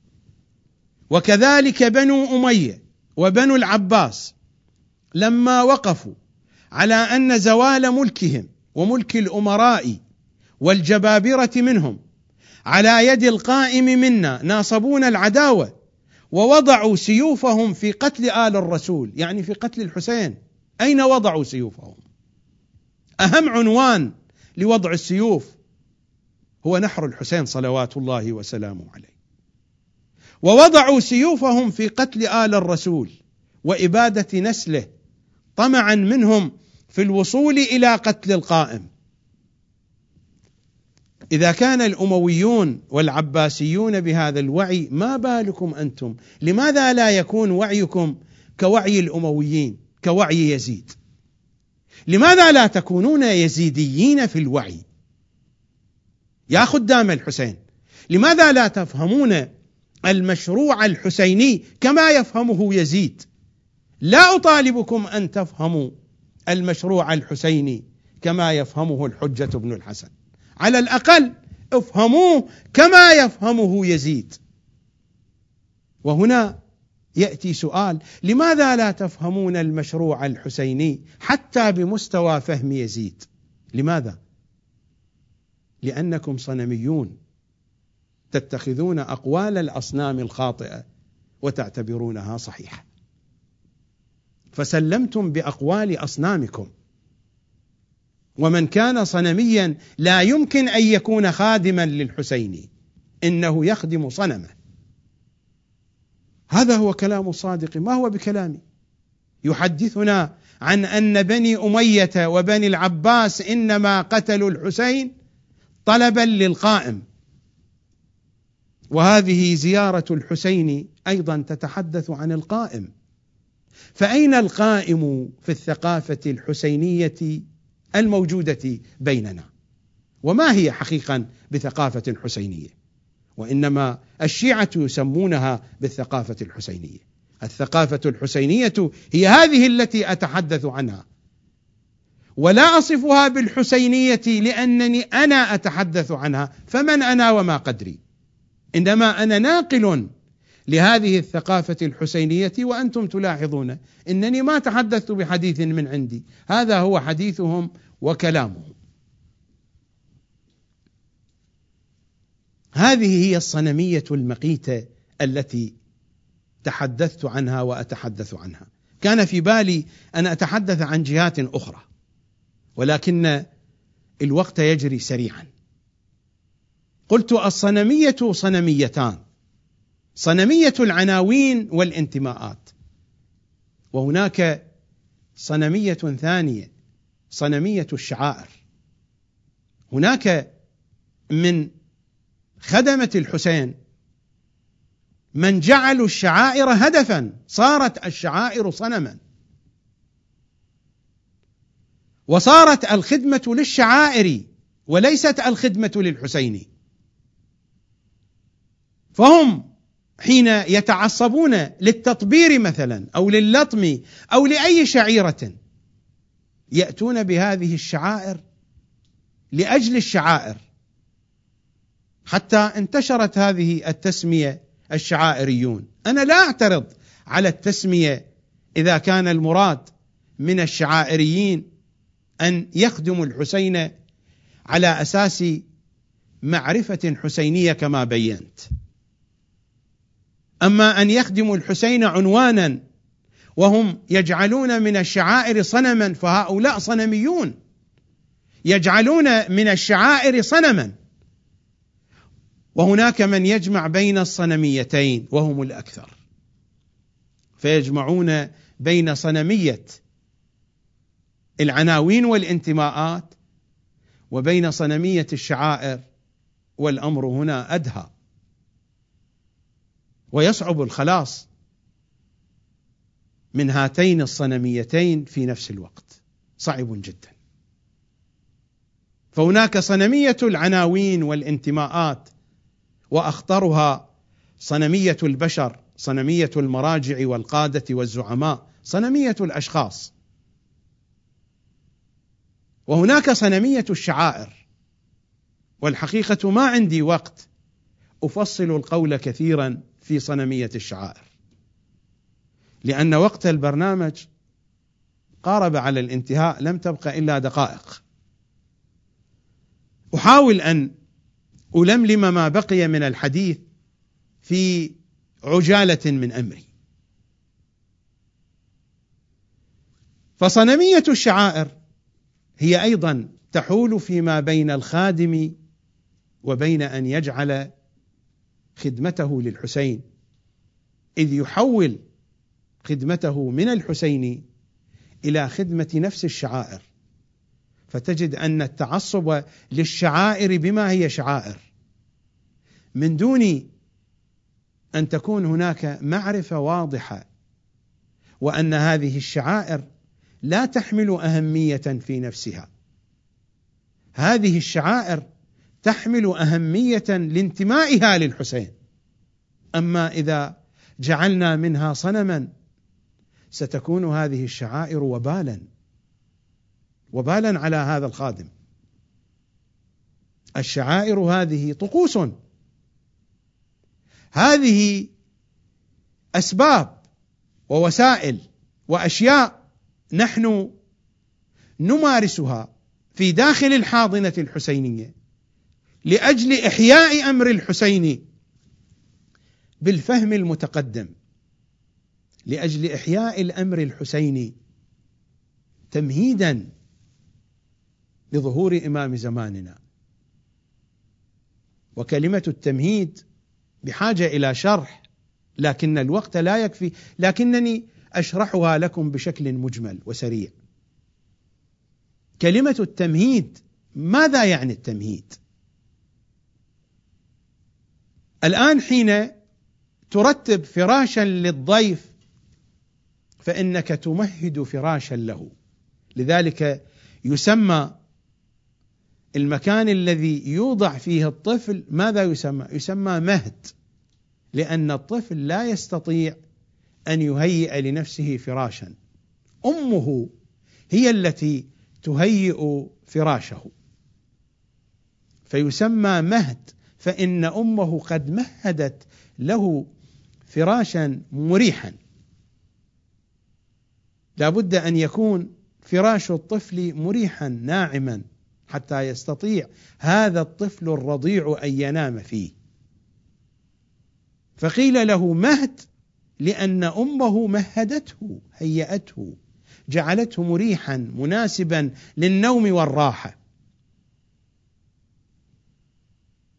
وكذلك بنو أمية وبنو العباس لما وقفوا على أن زوال ملكهم وملك الأمراء والجبابرة منهم على يد القائم منا ناصبون العداوة، ووضعوا سيوفهم في قتل آل الرسول، يعني في قتل الحسين. أين وضعوا سيوفهم؟ أهم عنوان لوضع السيوف هو نحر الحسين صلوات الله وسلامه عليه. ووضعوا سيوفهم في قتل آل الرسول وإبادة نسله طمعا منهم في الوصول إلى قتل القائم. إذا كان الأمويون والعباسيون بهذا الوعي، ما بالكم أنتم؟ لماذا لا يكون وعيكم كوعي الأمويين، كوعي يزيد؟ لماذا لا تكونون يزيديين في الوعي يا خدام الحسين؟ لماذا لا تفهمون المشروع الحسيني كما يفهمه يزيد؟ لا أطالبكم أن تفهموا المشروع الحسيني كما يفهمه الحجة بن الحسن، على الأقل افهموه كما يفهمه يزيد. وهنا يأتي سؤال: لماذا لا تفهمون المشروع الحسيني حتى بمستوى فهم يزيد؟ لماذا؟ لأنكم صنميون، تتخذون أقوال الأصنام الخاطئة وتعتبرونها صحيحة، فسلمتم بأقوال أصنامكم. ومن كان صنميا لا يمكن أن يكون خادما للحسين، إنه يخدم صنمه. هذا هو كلام الصادق، ما هو بكلامي. يحدثنا عن أن بني أمية وبني العباس إنما قتلوا الحسين طلبا للقائم، وهذه زيارة الحسين أيضا تتحدث عن القائم. فأين القائم في الثقافة الحسينية الموجودة بيننا؟ وما هي حقيقا بثقافة حسينية؟ وإنما الشيعة يسمونها بالثقافة الحسينية. الثقافة الحسينية هي هذه التي أتحدث عنها، ولا أصفها بالحسينية لأنني أنا أتحدث عنها، فمن أنا وما قدري، إنما أنا ناقل لهذه الثقافة الحسينية. وأنتم تلاحظون إنني ما تحدثت بحديث من عندي، هذا هو حديثهم وكلامهم. هذه هي الصنمية المقيتة التي تحدثت عنها وأتحدث عنها. كان في بالي أن أتحدث عن جهات أخرى، ولكن الوقت يجري سريعا. قلت الصنمية صنميتان: صنمية العناوين والانتماءات. وهناك صنمية ثانية، صنمية الشعائر. هناك من خدمة الحسين من جعلوا الشعائر هدفا، صارت الشعائر صنما، وصارت الخدمة للشعائر وليست الخدمة للحسين. فهم حين يتعصبون للتطبير مثلا أو لللطم أو لأي شعيرة يأتون بهذه الشعائر لأجل الشعائر، حتى انتشرت هذه التسمية الشعائريون. أنا لا أعترض على التسمية إذا كان المراد من الشعائريين أن يخدموا الحسين على أساس معرفة حسينية كما بينت. أما أن يخدموا الحسين عنوانا وهم يجعلون من الشعائر صنما، فهؤلاء صنميون يجعلون من الشعائر صنما. وهناك من يجمع بين الصنميتين وهم الأكثر، فيجمعون بين صنمية العناوين والانتماءات وبين صنمية الشعائر، والأمر هنا أدهى، ويصعب الخلاص من هاتين الصنميتين في نفس الوقت، صعب جدا. فهناك صنمية العناوين والانتماءات، وأخطرها صنمية البشر، صنمية المراجع والقادة والزعماء، صنمية الأشخاص. وهناك صنمية الشعائر، والحقيقة ما عندي وقت أفصل القول كثيرا في صنمية الشعائر، لأن وقت البرنامج قارب على الانتهاء، لم تبقى إلا دقائق. أحاول أن ألملم ما بقي من الحديث في عجالة من أمري. فصنمية الشعائر هي أيضا تحول فيما بين الخادم وبين أن يجعل خدمته للحسين، إذ يحول خدمته من الحسين إلى خدمة نفس الشعائر، فتجد أن التعصب للشعائر بما هي شعائر من دون أن تكون هناك معرفة واضحة، وأن هذه الشعائر لا تحمل أهمية في نفسها. هذه الشعائر تحمل أهمية لانتمائها للحسين، أما إذا جعلنا منها صنما ستكون هذه الشعائر وبالا على هذا الخادم. الشعائر هذه طقوس، هذه أسباب ووسائل وأشياء نحن نمارسها في داخل الحاضنة الحسينية لأجل إحياء أمر الحسين بالفهم المتقدم، لأجل إحياء الأمر الحسيني تمهيدا لظهور إمام زماننا. وكلمة التمهيد بحاجة إلى شرح، لكن الوقت لا يكفي، لكنني أشرحها لكم بشكل مجمل وسريع. كلمة التمهيد، ماذا يعني التمهيد؟ الآن حين ترتب فراشا للضيف فإنك تمهد فراشا له، لذلك يسمى المكان الذي يوضع فيه الطفل ماذا يسمى؟ يسمى مهد، لأن الطفل لا يستطيع أن يهيئ لنفسه فراشا، أمه هي التي تهيئ فراشه، فيسمى مهد، فإن أمه قد مهدت له فراشا مريحا. لا بد أن يكون فراش الطفل مريحا ناعما حتى يستطيع هذا الطفل الرضيع أن ينام فيه. فقيل له مهد لأن أمه مهدته، هيأته، جعلته مريحا مناسبا للنوم والراحة.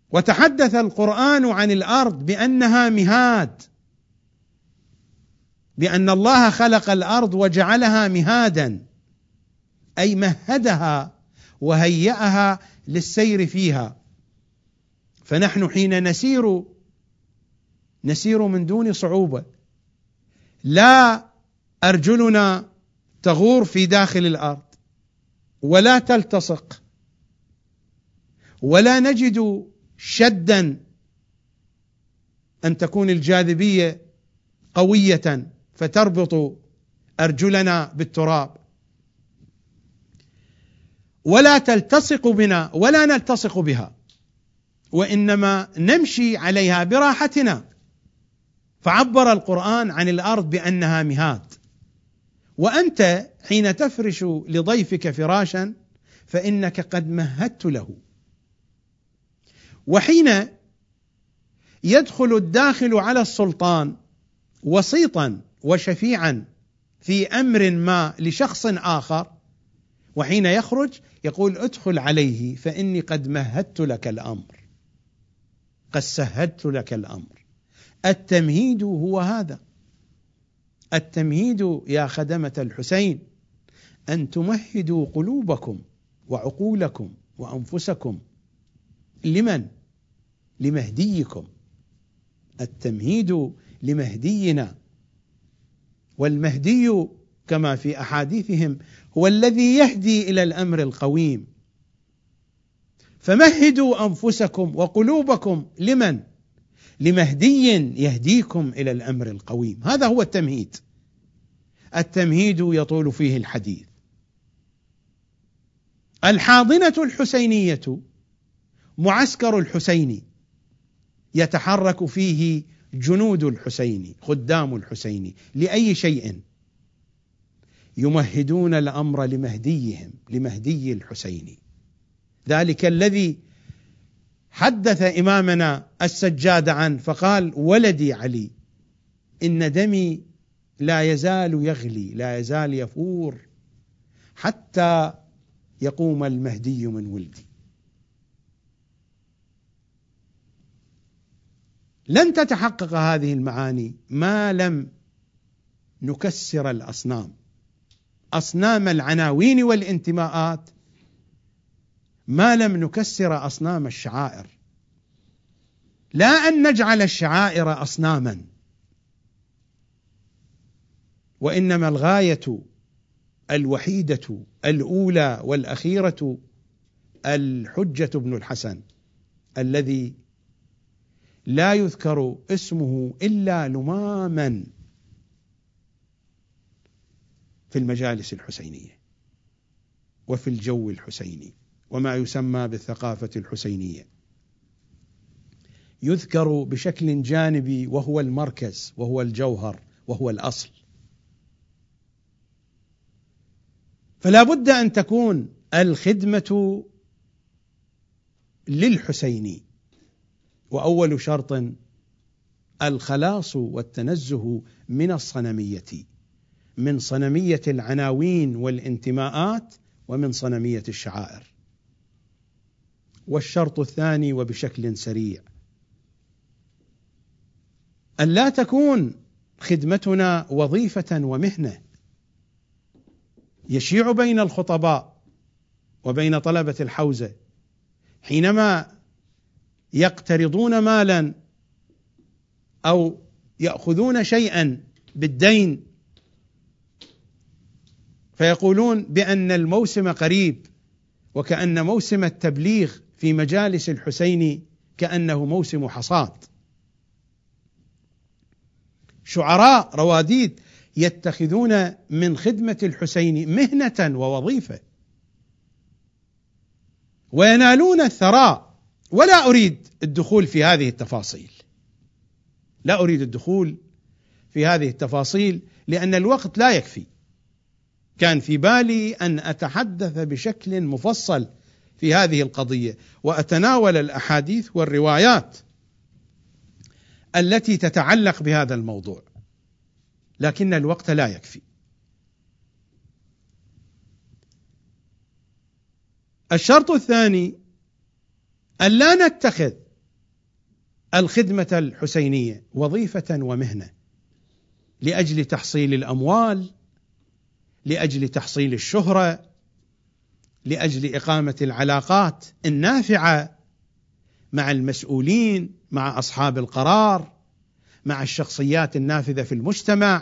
وتحدث القرآن عن الأرض بأنها مهاد، بأن الله خلق الأرض وجعلها مهادا، أي مهدها وهيأها للسير فيها، فنحن حين نسير من دون صعوبة، لا أرجلنا تغور في داخل الأرض ولا تلتصق، ولا نجد شدا أن تكون الجاذبية قوية فتربط أرجلنا بالتراب، ولا تلتصق بنا ولا نلتصق بها، وإنما نمشي عليها براحتنا. فعبر القرآن عن الأرض بأنها مهاد. وأنت حين تفرش لضيفك فراشا فإنك قد مهدت له. وحين يدخل الداخل على السلطان وسيطا وشفيعا في أمر ما لشخص آخر، وحين يخرج يقول ادخل عليه فإني قد مهدت لك الأمر، قد سهدت لك الأمر. التمهيد هو هذا. التمهيد يا خدمة الحسين أن تمهدوا قلوبكم وعقولكم وأنفسكم. لمن؟ لمهديكم. التمهيد لمهدينا، والمهدي كما في أحاديثهم هو الذي يهدي إلى الأمر القويم. فمهدوا أنفسكم وقلوبكم. لمن؟ لمهدي يهديكم إلى الأمر القويم. هذا هو التمهيد. التمهيد يطول فيه الحديث. الحاضنة الحسينية معسكر الحسين يتحرك فيه جنود الحسين، خدام الحسين، لأي شيء يمهدون الأمر لمهديهم، لمهدي الحسين، ذلك الذي حدث إمامنا السجاد عنه فقال: ولدي علي إن دمي لا يزال يغلي، لا يزال يفور حتى يقوم المهدي من ولدي. لن تتحقق هذه المعاني ما لم نكسر الأصنام، أصنام العناوين والانتماءات، ما لم نكسر أصنام الشعائر. لا أن نجعل الشعائر أصناما، وإنما الغاية الوحيدة الأولى والأخيرة الحجة بن الحسن الذي لا يذكر اسمه إلا لماما في المجالس الحسينية وفي الجو الحسيني وما يسمى بالثقافة الحسينية، يذكر بشكل جانبي وهو المركز وهو الجوهر وهو الأصل. فلا بد أن تكون الخدمة للحسين، وأول شرط الخلاص والتنزه من الصنمية، من صنمية العناوين والانتماءات ومن صنمية الشعائر. والشرط الثاني وبشكل سريع أن لا تكون خدمتنا وظيفة ومهنة يشيع بين الخطباء وبين طلبة الحوزة حينما يقترضون مالا أو يأخذون شيئا بالدين فيقولون بأن الموسم قريب، وكأن موسم التبليغ في مجالس الحسين كأنه موسم حصاد. شعراء رواديد يتخذون من خدمة الحسين مهنة ووظيفة وينالون الثراء. ولا أريد الدخول في هذه التفاصيل، لا أريد الدخول في هذه التفاصيل لأن الوقت لا يكفي. كان في بالي أن أتحدث بشكل مفصل في هذه القضية وأتناول الأحاديث والروايات التي تتعلق بهذا الموضوع، لكن الوقت لا يكفي. الشرط الثاني أن لا نتخذ الخدمة الحسينية وظيفة ومهنة، لأجل تحصيل الأموال، لأجل تحصيل الشهرة، لأجل إقامة العلاقات النافعة مع المسؤولين، مع أصحاب القرار، مع الشخصيات النافذة في المجتمع.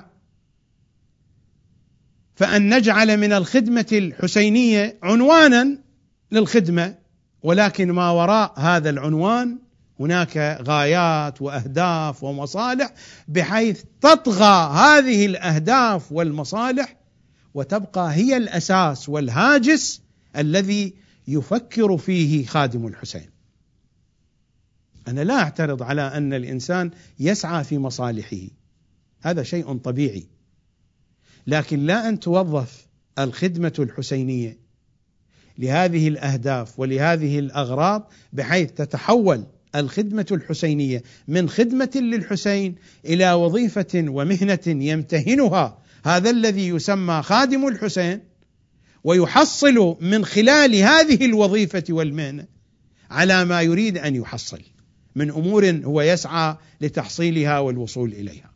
فأن نجعل من الخدمة الحسينية عنوانا للخدمة، ولكن ما وراء هذا العنوان هناك غايات وأهداف ومصالح، بحيث تطغى هذه الأهداف والمصالح وتبقى هي الأساس والهاجس الذي يفكر فيه خادم الحسين. أنا لا أعترض على أن الإنسان يسعى في مصالحه، هذا شيء طبيعي، لكن لا أن توظف الخدمة الحسينية لهذه الأهداف ولهذه الأغراض، بحيث تتحول الخدمة الحسينية من خدمة للحسين إلى وظيفة ومهنة يمتهنها هذا الذي يسمى خادم الحسين، ويحصل من خلال هذه الوظيفة والمهنة على ما يريد أن يحصل من أمور هو يسعى لتحصيلها والوصول إليها.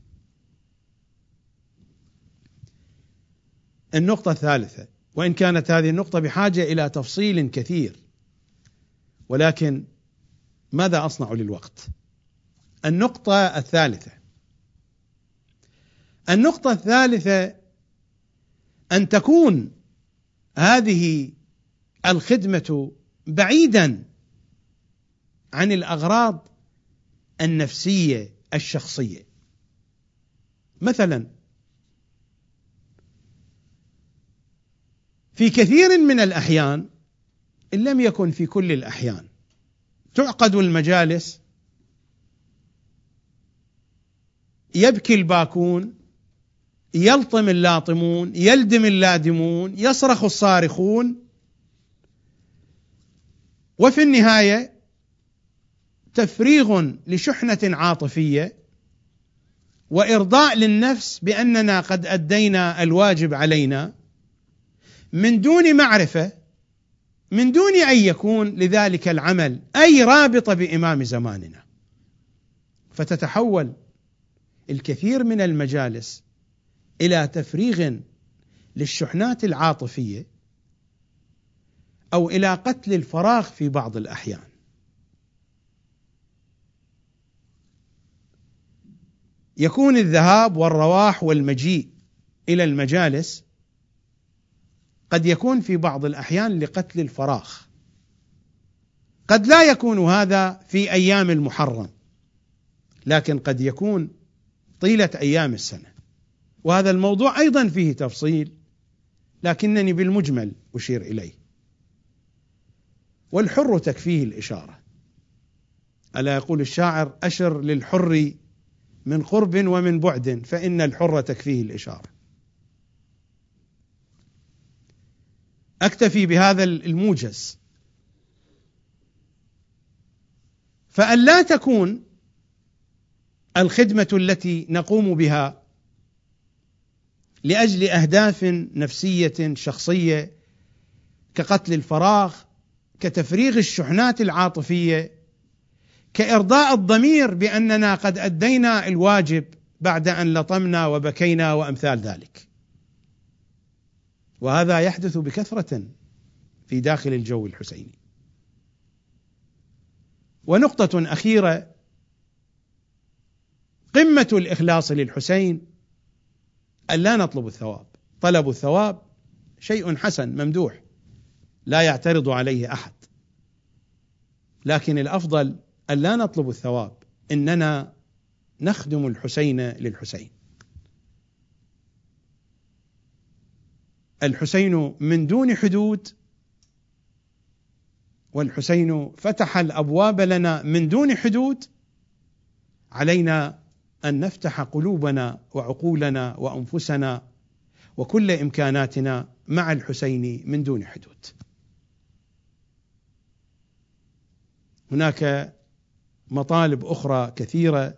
النقطة الثالثة، وإن كانت هذه النقطة بحاجة إلى تفصيل كثير، ولكن ماذا أصنع للوقت؟ النقطة الثالثة أن تكون هذه الخدمة بعيدا عن الأغراض النفسية الشخصية. مثلا في كثير من الأحيان، إن لم يكن في كل الأحيان، تعقد المجالس، يبكي الباكون، يلطم اللاطمون، يلدم اللادمون، يصرخ الصارخون، وفي النهاية تفريغ لشحنة عاطفية وإرضاء للنفس بأننا قد أدينا الواجب علينا، من دون معرفة، من دون أن يكون لذلك العمل أي رابطة بإمام زماننا. فتتحول الكثير من المجالس إلى تفريغ للشحنات العاطفية أو إلى قتل الفراغ في بعض الأحيان. يكون الذهاب والرواح والمجيء إلى المجالس قد يكون في بعض الأحيان لقتل الفراغ، قد لا يكون هذا في أيام المحرم، لكن قد يكون طيلة أيام السنة، وهذا الموضوع أيضا فيه تفصيل، لكنني بالمجمل أشير إليه. والحر تكفيه الإشارة، ألا يقول الشاعر: أشر للحر من قرب ومن بعد، فإن الحر تكفيه الإشارة. أكتفي بهذا الموجز. فأن لا تكون الخدمة التي نقوم بها لأجل أهداف نفسية شخصية كقتل الفراغ، كتفريغ الشحنات العاطفية، كإرضاء الضمير بأننا قد أدينا الواجب بعد أن لطمنا وبكينا وأمثال ذلك. وهذا يحدث بكثرة في داخل الجو الحسيني. ونقطة أخيرة: قمة الإخلاص للحسين أن لا نطلب الثواب. طلب الثواب شيء حسن ممدوح لا يعترض عليه أحد، لكن الأفضل أن لا نطلب الثواب، إننا نخدم الحسين للحسين. الحسين من دون حدود، والحسين فتح الأبواب لنا من دون حدود، علينا أن نفتح قلوبنا وعقولنا وأنفسنا وكل إمكاناتنا مع الحسين من دون حدود. هناك مطالب أخرى كثيرة،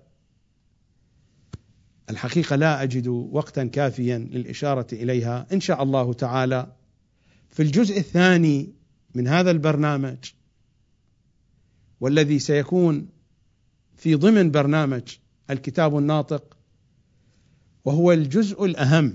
الحقيقة لا أجد وقتا كافيا للإشارة إليها. إن شاء الله تعالى في الجزء الثاني من هذا البرنامج، والذي سيكون في ضمن برنامج الكتاب الناطق، وهو الجزء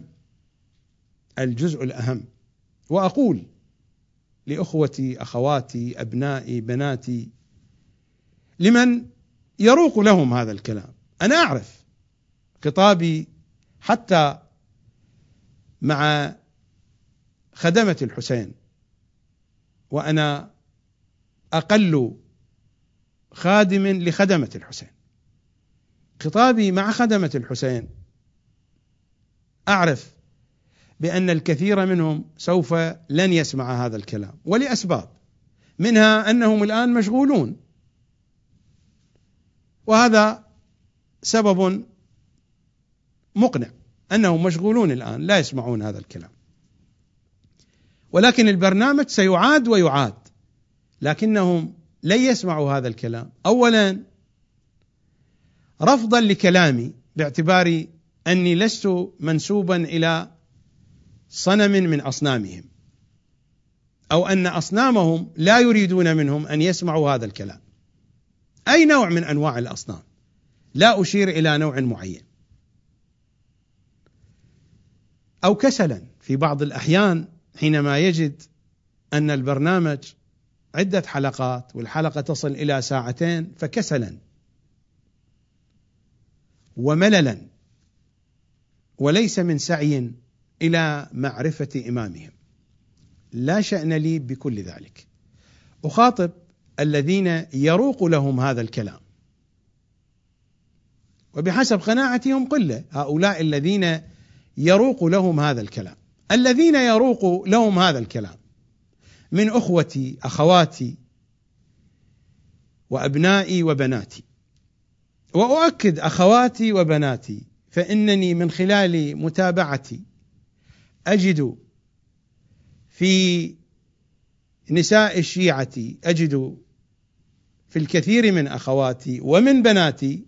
الأهم. وأقول لأخوتي أخواتي أبنائي بناتي لمن يروق لهم هذا الكلام، أنا أعرف خطابي حتى مع خدمة الحسين، وأنا أقل خادم لخدمة الحسين، خطابي مع خدمة الحسين أعرف بأن الكثير منهم سوف لن يسمع هذا الكلام، ولأسباب، منها أنهم الآن مشغولون، وهذا سبب مقنع أنهم مشغولون الآن لا يسمعون هذا الكلام. ولكن البرنامج سيعاد ويعاد، لكنهم لن يسمعوا هذا الكلام، أولا رفضا لكلامي باعتباري أني لست منسوبا إلى صنم من أصنامهم، أو أن أصنامهم لا يريدون منهم أن يسمعوا هذا الكلام، أي نوع من أنواع الأصنام، لا أشير إلى نوع معين، أو كسلا في بعض الأحيان حينما يجد أن البرنامج عدة حلقات والحلقة تصل إلى ساعتين، فكسلا ومللا، وليس من سعي إلى معرفة إمامهم. لا شأن لي بكل ذلك، أخاطب الذين يروق لهم هذا الكلام، وبحسب قناعتي هم قلة هؤلاء الذين يروق لهم هذا الكلام. الذين يروق لهم هذا الكلام من أخوتي أخواتي وأبنائي وبناتي، وأؤكد أخواتي وبناتي، فإنني من خلال متابعتي أجد في نساء الشيعة، أجد في الكثير من أخواتي ومن بناتي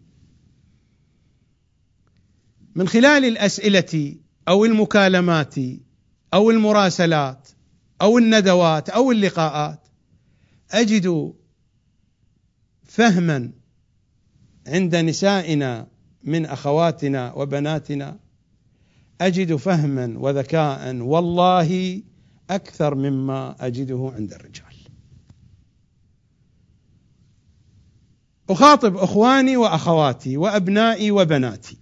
من خلال الأسئلة أو المكالمات أو المراسلات أو الندوات أو اللقاءات، أجد فهما عند نسائنا من أخواتنا وبناتنا، أجد فهما وذكاء والله أكثر مما أجده عند الرجال. أخاطب أخواني وأخواتي وأبنائي وبناتي،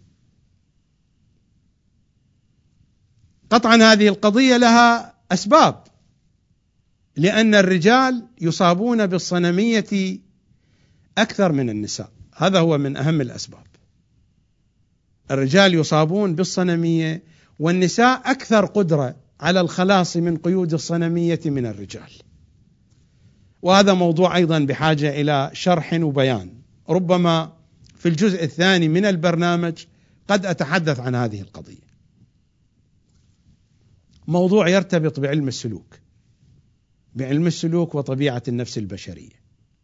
قطعا هذه القضية لها أسباب، لأن الرجال يصابون بالصنمية أكثر من النساء، هذا هو من أهم الأسباب. الرجال يصابون بالصنمية، والنساء أكثر قدرة على الخلاص من قيود الصنمية من الرجال، وهذا موضوع أيضا بحاجة إلى شرح وبيان، ربما في الجزء الثاني من البرنامج قد أتحدث عن هذه القضية. موضوع يرتبط بعلم السلوك وطبيعة النفس البشرية.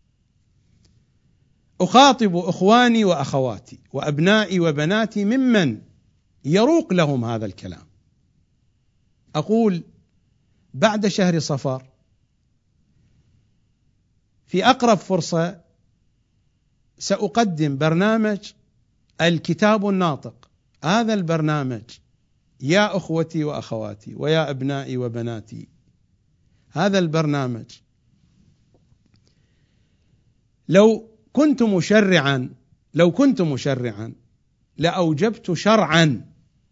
أخاطب إخواني وأخواتي وأبنائي وبناتي ممن يروق لهم هذا الكلام، أقول بعد شهر صفر في أقرب فرصة سأقدم برنامج الكتاب الناطق. هذا البرنامج يا أخوتي وأخواتي ويا أبنائي وبناتي، هذا البرنامج لو كنت مشرعا لأوجبت شرعا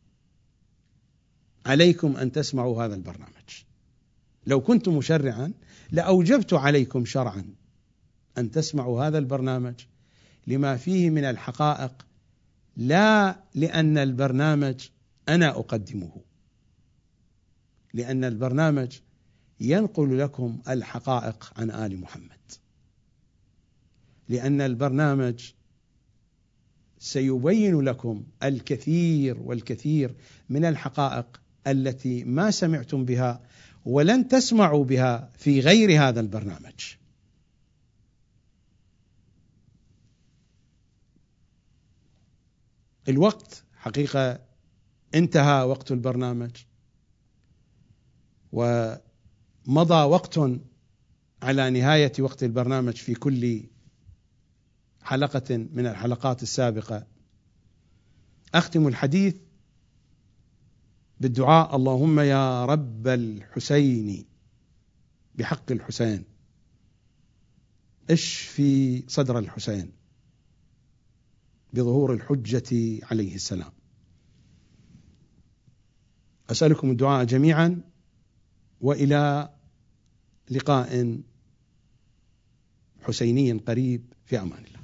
عليكم أن تسمعوا هذا البرنامج. لو كنت مشرعا لأوجبت عليكم شرعا أن تسمعوا هذا البرنامج لما فيه من الحقائق، لا لأن البرنامج أنا أقدمه، لأن البرنامج ينقل لكم الحقائق عن آل محمد، لأن البرنامج سيبين لكم الكثير والكثير من الحقائق التي ما سمعتم بها ولن تسمعوا بها في غير هذا البرنامج. الوقت حقيقة انتهى وقت البرنامج، ومضى وقت على نهاية وقت البرنامج في كل حلقة من الحلقات السابقة. أختم الحديث بالدعاء: اللهم يا رب الحسين بحق الحسين اشفي صدر الحسين بظهور الحجة عليه السلام. أسألكم الدعاء جميعا، وإلى لقاء حسيني قريب، في أمان الله.